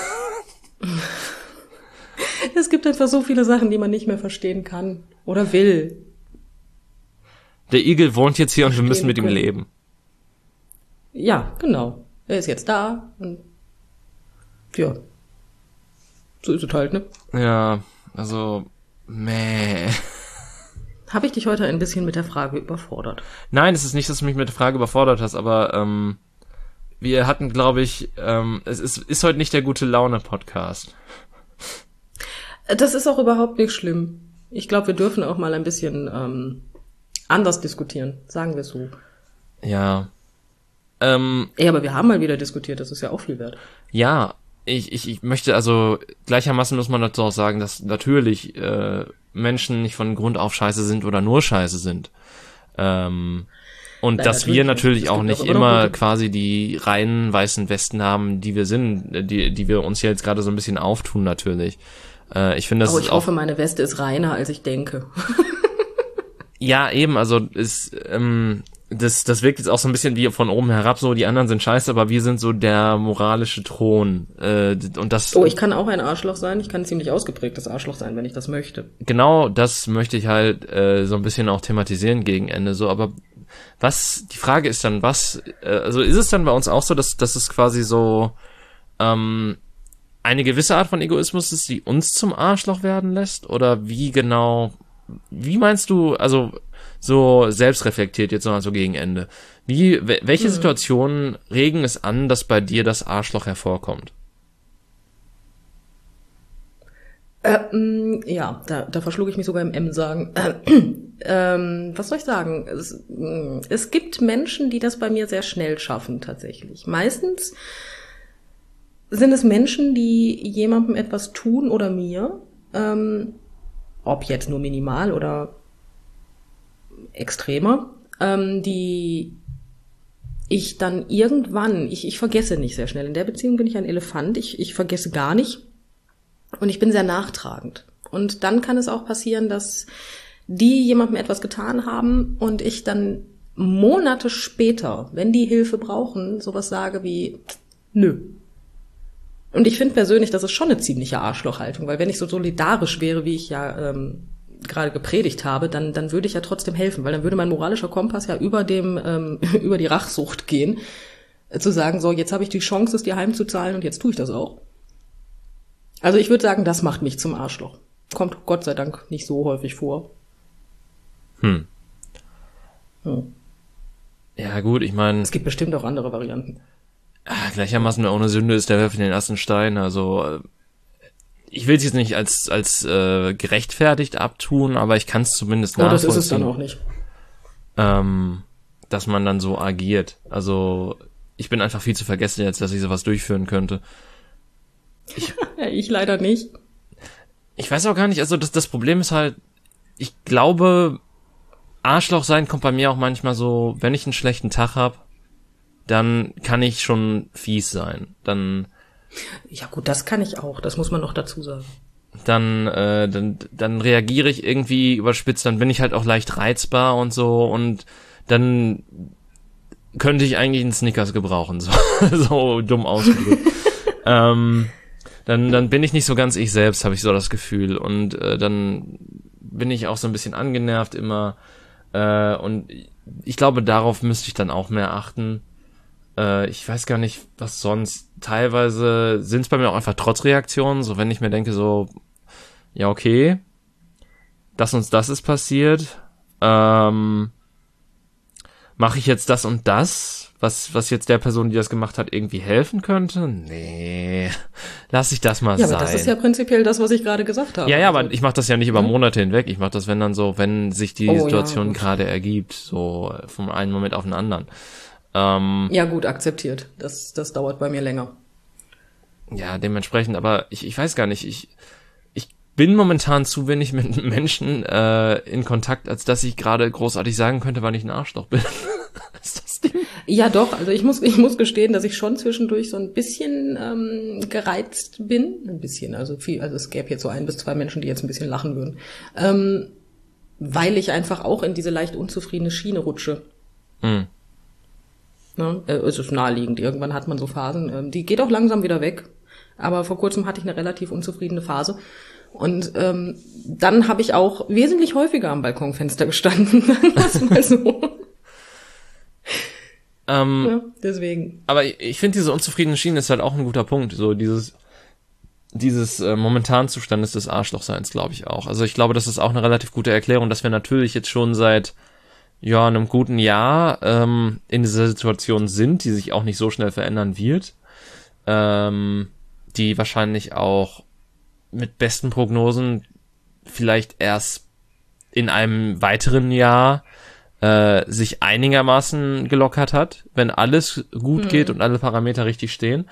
Es gibt einfach so viele Sachen, die man nicht mehr verstehen kann oder will. Der Igel wohnt jetzt hier und wir müssen mit ihm leben. Ja, genau. Er ist jetzt da und ja, so ist es halt, ne? Ja, also, meh. Habe ich dich heute ein bisschen mit der Frage überfordert? Nein, es ist nicht, dass du mich mit der Frage überfordert hast, aber wir hatten, glaube ich, es ist heute nicht der gute Laune-Podcast. Das ist auch überhaupt nicht schlimm. Ich glaube, wir dürfen auch mal ein bisschen anders diskutieren, sagen wir so. Ja. Aber wir haben mal wieder diskutiert, das ist ja auch viel wert. Ja, ich möchte, also gleichermaßen muss man dazu auch sagen, dass natürlich Menschen nicht von Grund auf scheiße sind oder nur scheiße sind. Und nein, dass wir natürlich auch nicht immer quasi die reinen weißen Westen haben, die wir sind, die wir uns jetzt gerade so ein bisschen auftun natürlich. Ich finde, das ist ich hoffe, meine Weste ist reiner, als ich denke. Ja, eben, also das wirkt jetzt auch so ein bisschen wie von oben herab, so die anderen sind scheiße, aber wir sind so der moralische Thron. Und das. Oh, ich kann auch ein Arschloch sein, ich kann ein ziemlich ausgeprägtes Arschloch sein, wenn ich das möchte. Genau, das möchte ich halt so ein bisschen auch thematisieren gegen Ende, so, aber die Frage ist dann, also ist es dann bei uns auch so, dass es quasi so eine gewisse Art von Egoismus ist, die uns zum Arschloch werden lässt? Oder wie meinst du, also so selbstreflektiert jetzt noch so gegen Ende, welche Situationen regen es an, dass bei dir das Arschloch hervorkommt? Ja, da verschlug ich mich sogar im M-Sagen. Was soll ich sagen? Es gibt Menschen, die das bei mir sehr schnell schaffen, tatsächlich. Meistens sind es Menschen, die jemandem etwas tun oder mir, ob jetzt nur minimal oder extremer, die ich dann irgendwann, ich vergesse nicht sehr schnell. In der Beziehung bin ich ein Elefant, ich vergesse gar nicht und ich bin sehr nachtragend. Und dann kann es auch passieren, dass die jemandem etwas getan haben und ich dann Monate später, wenn die Hilfe brauchen, sowas sage wie, nö. Und ich finde persönlich, das ist schon eine ziemliche Arschlochhaltung, weil wenn ich so solidarisch wäre, wie ich ja gerade gepredigt habe, dann würde ich ja trotzdem helfen, weil dann würde mein moralischer Kompass ja über die Rachsucht gehen, zu sagen, so, jetzt habe ich die Chance, es dir heimzuzahlen und jetzt tue ich das auch. Also ich würde sagen, das macht mich zum Arschloch. Kommt Gott sei Dank nicht so häufig vor. Ja gut, ich meine... Es gibt bestimmt auch andere Varianten. Gleichermaßen, wer ohne Sünde ist, der werfe den ersten Stein. Also ich will es jetzt nicht als gerechtfertigt abtun, aber ich kann es zumindest nachvollziehen. Das ist es dann auch nicht. Dass man dann so agiert. Also ich bin einfach viel zu vergessen jetzt, dass ich sowas durchführen könnte. Ich leider nicht. Ich weiß auch gar nicht, also das Problem ist halt, ich glaube, Arschloch sein kommt bei mir auch manchmal so, wenn ich einen schlechten Tag hab, dann kann ich schon fies sein. Ja gut, das kann ich auch, das muss man noch dazu sagen. Dann reagiere ich irgendwie überspitzt, dann bin ich halt auch leicht reizbar und so und dann könnte ich eigentlich einen Snickers gebrauchen, so dumm ausgedrückt. Dann bin ich nicht so ganz ich selbst, habe ich so das Gefühl und dann bin ich auch so ein bisschen angenervt immer und ich glaube, darauf müsste ich dann auch mehr achten. Ich weiß gar nicht, was sonst. Teilweise sind es bei mir auch einfach Trotzreaktionen, so wenn ich mir denke so, ja okay, das ist passiert, mache ich jetzt das und das, was jetzt der Person, die das gemacht hat, irgendwie helfen könnte? Nee, lass ich das mal sein. Ja, aber das ist ja prinzipiell das, was ich gerade gesagt habe. Ja, aber ich mache das ja nicht über Monate hinweg. Ich mache das, wenn sich die Situation gerade ergibt, so vom einen Moment auf den anderen. Ja gut, akzeptiert. Das dauert bei mir länger. Ja, dementsprechend, aber ich weiß gar nicht, ich bin momentan zu wenig mit Menschen in Kontakt, als dass ich gerade großartig sagen könnte, wann ich ein Arschloch bin. Ist das Ding? Ja doch, also ich muss gestehen, dass ich schon zwischendurch so ein bisschen gereizt bin. Ein bisschen, also es gäbe jetzt so 1 bis 2 Menschen, die jetzt ein bisschen lachen würden. Weil ich einfach auch in diese leicht unzufriedene Schiene rutsche. Ne? Es ist naheliegend. Irgendwann hat man so Phasen. Die geht auch langsam wieder weg. Aber vor kurzem hatte ich eine relativ unzufriedene Phase. Und dann habe ich auch wesentlich häufiger am Balkonfenster gestanden. Sagen wir es mal so. Ja, deswegen. Aber ich finde, diese unzufriedene Schiene ist halt auch ein guter Punkt. So dieses Momentanzustandes des Arschlochseins, glaube ich auch. Also ich glaube, das ist auch eine relativ gute Erklärung, dass wir natürlich jetzt schon seit einem guten Jahr in dieser Situation sind, die sich auch nicht so schnell verändern wird, die wahrscheinlich auch mit besten Prognosen vielleicht erst in einem weiteren Jahr sich einigermaßen gelockert hat, wenn alles gut geht und alle Parameter richtig stehen.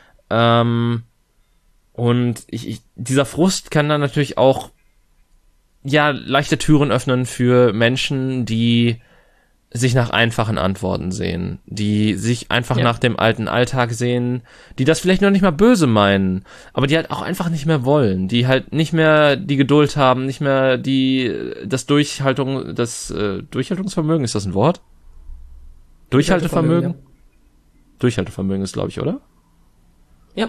Und dieser Frust kann dann natürlich auch leichte Türen öffnen für Menschen, die sich nach einfachen Antworten sehen, die sich einfach nach dem alten Alltag sehen, die das vielleicht noch nicht mal böse meinen, aber die halt auch einfach nicht mehr wollen, die halt nicht mehr die Geduld haben, nicht mehr das Durchhaltungsvermögen, ist das ein Wort? Durchhaltevermögen? Durchhaltevermögen ist, glaube ich, oder? Ja.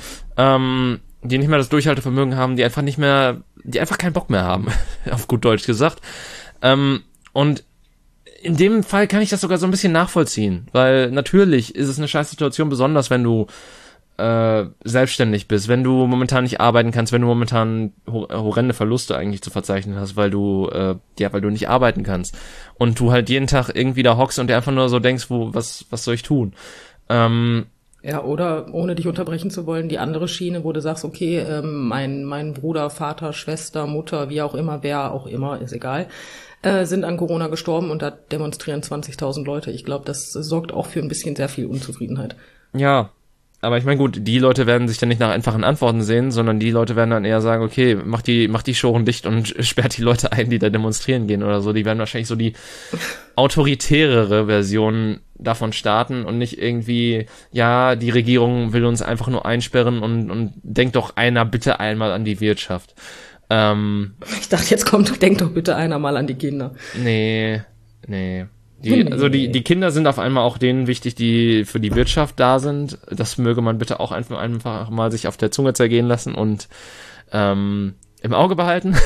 Die nicht mehr das Durchhaltevermögen haben, die einfach keinen Bock mehr haben, auf gut Deutsch gesagt. Und in dem Fall kann ich das sogar so ein bisschen nachvollziehen, weil natürlich ist es eine scheiß Situation, besonders wenn du selbstständig bist, wenn du momentan nicht arbeiten kannst, wenn du momentan horrende Verluste eigentlich zu verzeichnen hast, weil du nicht arbeiten kannst und du halt jeden Tag irgendwie da hockst und dir einfach nur so denkst, was soll ich tun? Ja, oder, ohne dich unterbrechen zu wollen, die andere Schiene, wo du sagst, okay, mein Bruder, Vater, Schwester, Mutter, wie auch immer, wer auch immer, ist egal, sind an Corona gestorben und da demonstrieren 20.000 Leute. Ich glaube, das sorgt auch für ein bisschen sehr viel Unzufriedenheit. Ja, aber ich meine, gut, die Leute werden sich dann nicht nach einfachen Antworten sehen, sondern die Leute werden dann eher sagen, okay, mach die Schoren dicht und sperrt die Leute ein, die da demonstrieren gehen oder so. Die werden wahrscheinlich so die autoritärere Version davon starten und nicht irgendwie, die Regierung will uns einfach nur einsperren und denkt doch einer bitte einmal an die Wirtschaft. Ich dachte, jetzt denk doch bitte einer mal an die Kinder. Nee. Die Kinder sind auf einmal auch denen wichtig, die für die Wirtschaft da sind. Das möge man bitte auch einfach mal sich auf der Zunge zergehen lassen und im Auge behalten.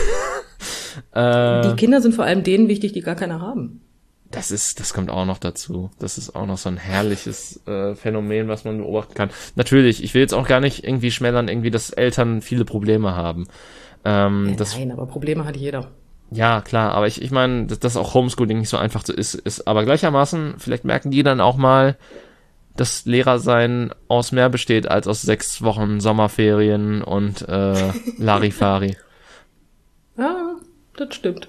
Die Kinder sind vor allem denen wichtig, die gar keine haben. Das kommt auch noch dazu. Das ist auch noch so ein herrliches Phänomen, was man beobachten kann. Natürlich, ich will jetzt auch gar nicht irgendwie schmälern, dass Eltern viele Probleme haben. Nein, aber Probleme hat jeder. Ja, klar, aber ich meine, dass auch Homeschooling nicht so einfach so ist aber gleichermaßen, vielleicht merken die dann auch mal, dass Lehrersein aus mehr besteht als aus 6 Wochen Sommerferien und Larifari. Ja, das stimmt.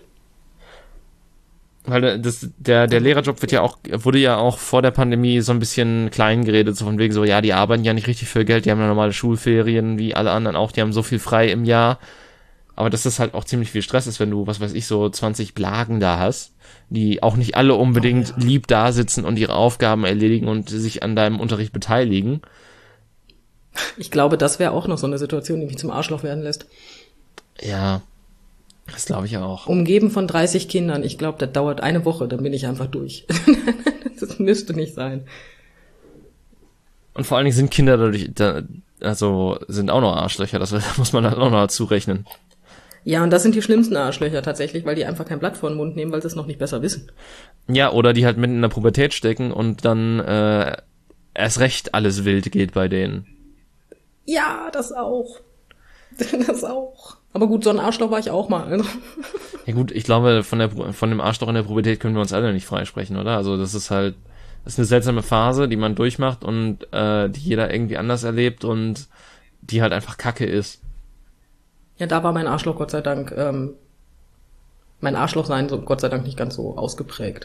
Weil der Lehrerjob wurde ja auch vor der Pandemie so ein bisschen klein geredet, so von wegen so, die arbeiten ja nicht richtig viel Geld, die haben ja normale Schulferien, wie alle anderen auch, die haben so viel frei im Jahr. aber dass das halt auch ziemlich viel Stress ist, wenn du, was weiß ich, so 20 Blagen da hast, die auch nicht alle unbedingt lieb da sitzen und ihre Aufgaben erledigen und sich an deinem Unterricht beteiligen. Ich glaube, das wäre auch noch so eine Situation, die mich zum Arschloch werden lässt. Ja, das glaube ich auch. Umgeben von 30 Kindern. Ich glaube, das dauert eine Woche, dann bin ich einfach durch. Das müsste nicht sein. Und vor allen Dingen sind Kinder sind auch noch Arschlöcher, das muss man dann auch noch dazu rechnen. Ja, und das sind die schlimmsten Arschlöcher tatsächlich, weil die einfach kein Blatt vor den Mund nehmen, weil sie es noch nicht besser wissen. Ja, oder die halt mitten in der Pubertät stecken und dann erst recht alles wild geht bei denen. Ja, das auch. Das auch. Aber gut, so ein Arschloch war ich auch mal. Also. Ja gut, ich glaube, von dem Arschloch in der Pubertät können wir uns alle nicht freisprechen, oder? Also das ist eine seltsame Phase, die man durchmacht und die jeder irgendwie anders erlebt und die halt einfach Kacke ist. Ja, da war mein Arschloch Gott sei Dank, mein Arschlochsein so Gott sei Dank nicht ganz so ausgeprägt.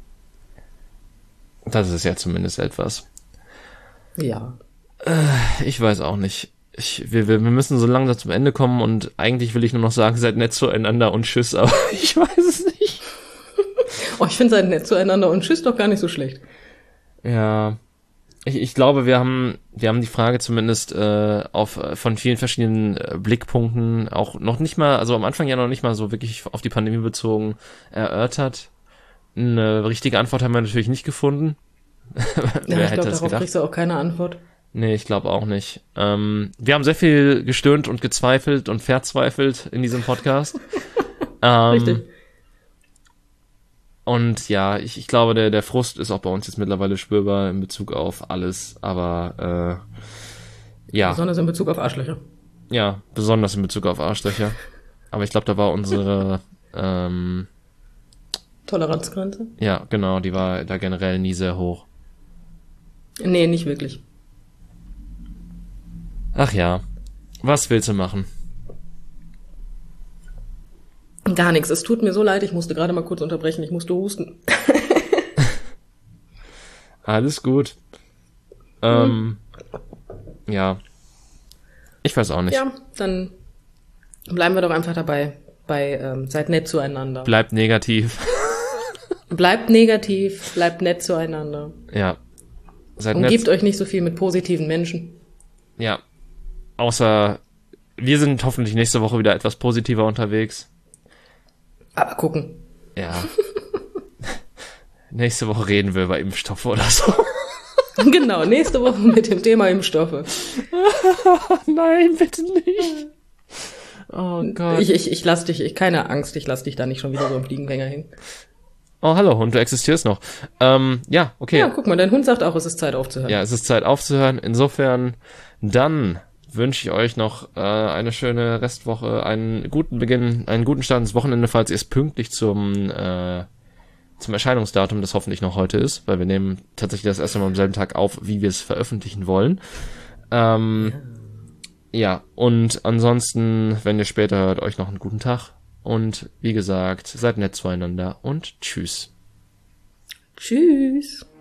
Das ist ja zumindest etwas. Ja. Ich weiß auch nicht. Wir müssen so langsam zum Ende kommen und eigentlich will ich nur noch sagen, seid nett zueinander und tschüss, aber ich weiß es nicht. Oh, ich finde seid nett zueinander und tschüss doch gar nicht so schlecht. Ja. Ich glaube, wir haben die Frage zumindest von vielen verschiedenen Blickpunkten auch noch nicht mal, also am Anfang ja noch nicht mal so wirklich auf die Pandemie bezogen erörtert. Eine richtige Antwort haben wir natürlich nicht gefunden. Ja, ich glaube, darauf kriegst du auch keine Antwort. Nee, ich glaube auch nicht. Wir haben sehr viel gestöhnt und gezweifelt und verzweifelt in diesem Podcast. Richtig. Und ja, ich glaube, der Frust ist auch bei uns jetzt mittlerweile spürbar in Bezug auf alles, aber ja. Besonders in Bezug auf Arschlöcher. Ja, besonders in Bezug auf Arschlöcher. Aber ich glaube, da war unsere Toleranzgrenze? Ja, genau, die war da generell nie sehr hoch. Nee, nicht wirklich. Ach ja, was willst du machen? Gar nichts. Es tut mir so leid, ich musste gerade mal kurz unterbrechen, ich musste husten. Alles gut. Ja. Ich weiß auch nicht. Ja, dann bleiben wir doch einfach dabei. Seid nett zueinander. Bleibt negativ. Bleibt negativ, bleibt nett zueinander. Ja. Seid Und nett. gebt euch nicht so viel mit positiven Menschen. Ja. Außer, wir sind hoffentlich nächste Woche wieder etwas positiver unterwegs. Aber gucken. Ja. Nächste Woche reden wir über Impfstoffe oder so. Genau, nächste Woche mit dem Thema Impfstoffe. Nein, bitte nicht. Oh Gott. Ich lass dich, keine Angst, ich lass dich da nicht schon wieder so im Fliegenfänger hängen. Oh, hallo Hund, du existierst noch. Ja, okay. Ja, guck mal, dein Hund sagt auch, es ist Zeit aufzuhören. Ja, es ist Zeit aufzuhören. Insofern, dann wünsche ich euch noch eine schöne Restwoche, einen guten Beginn, einen guten Start ins Wochenende, falls ihr es pünktlich zum Erscheinungsdatum, das hoffentlich noch heute ist, weil wir nehmen tatsächlich das erste Mal am selben Tag auf, wie wir es veröffentlichen wollen. Ja, und ansonsten, wenn ihr später hört, euch noch einen guten Tag. Und wie gesagt, seid nett zueinander und tschüss. Tschüss.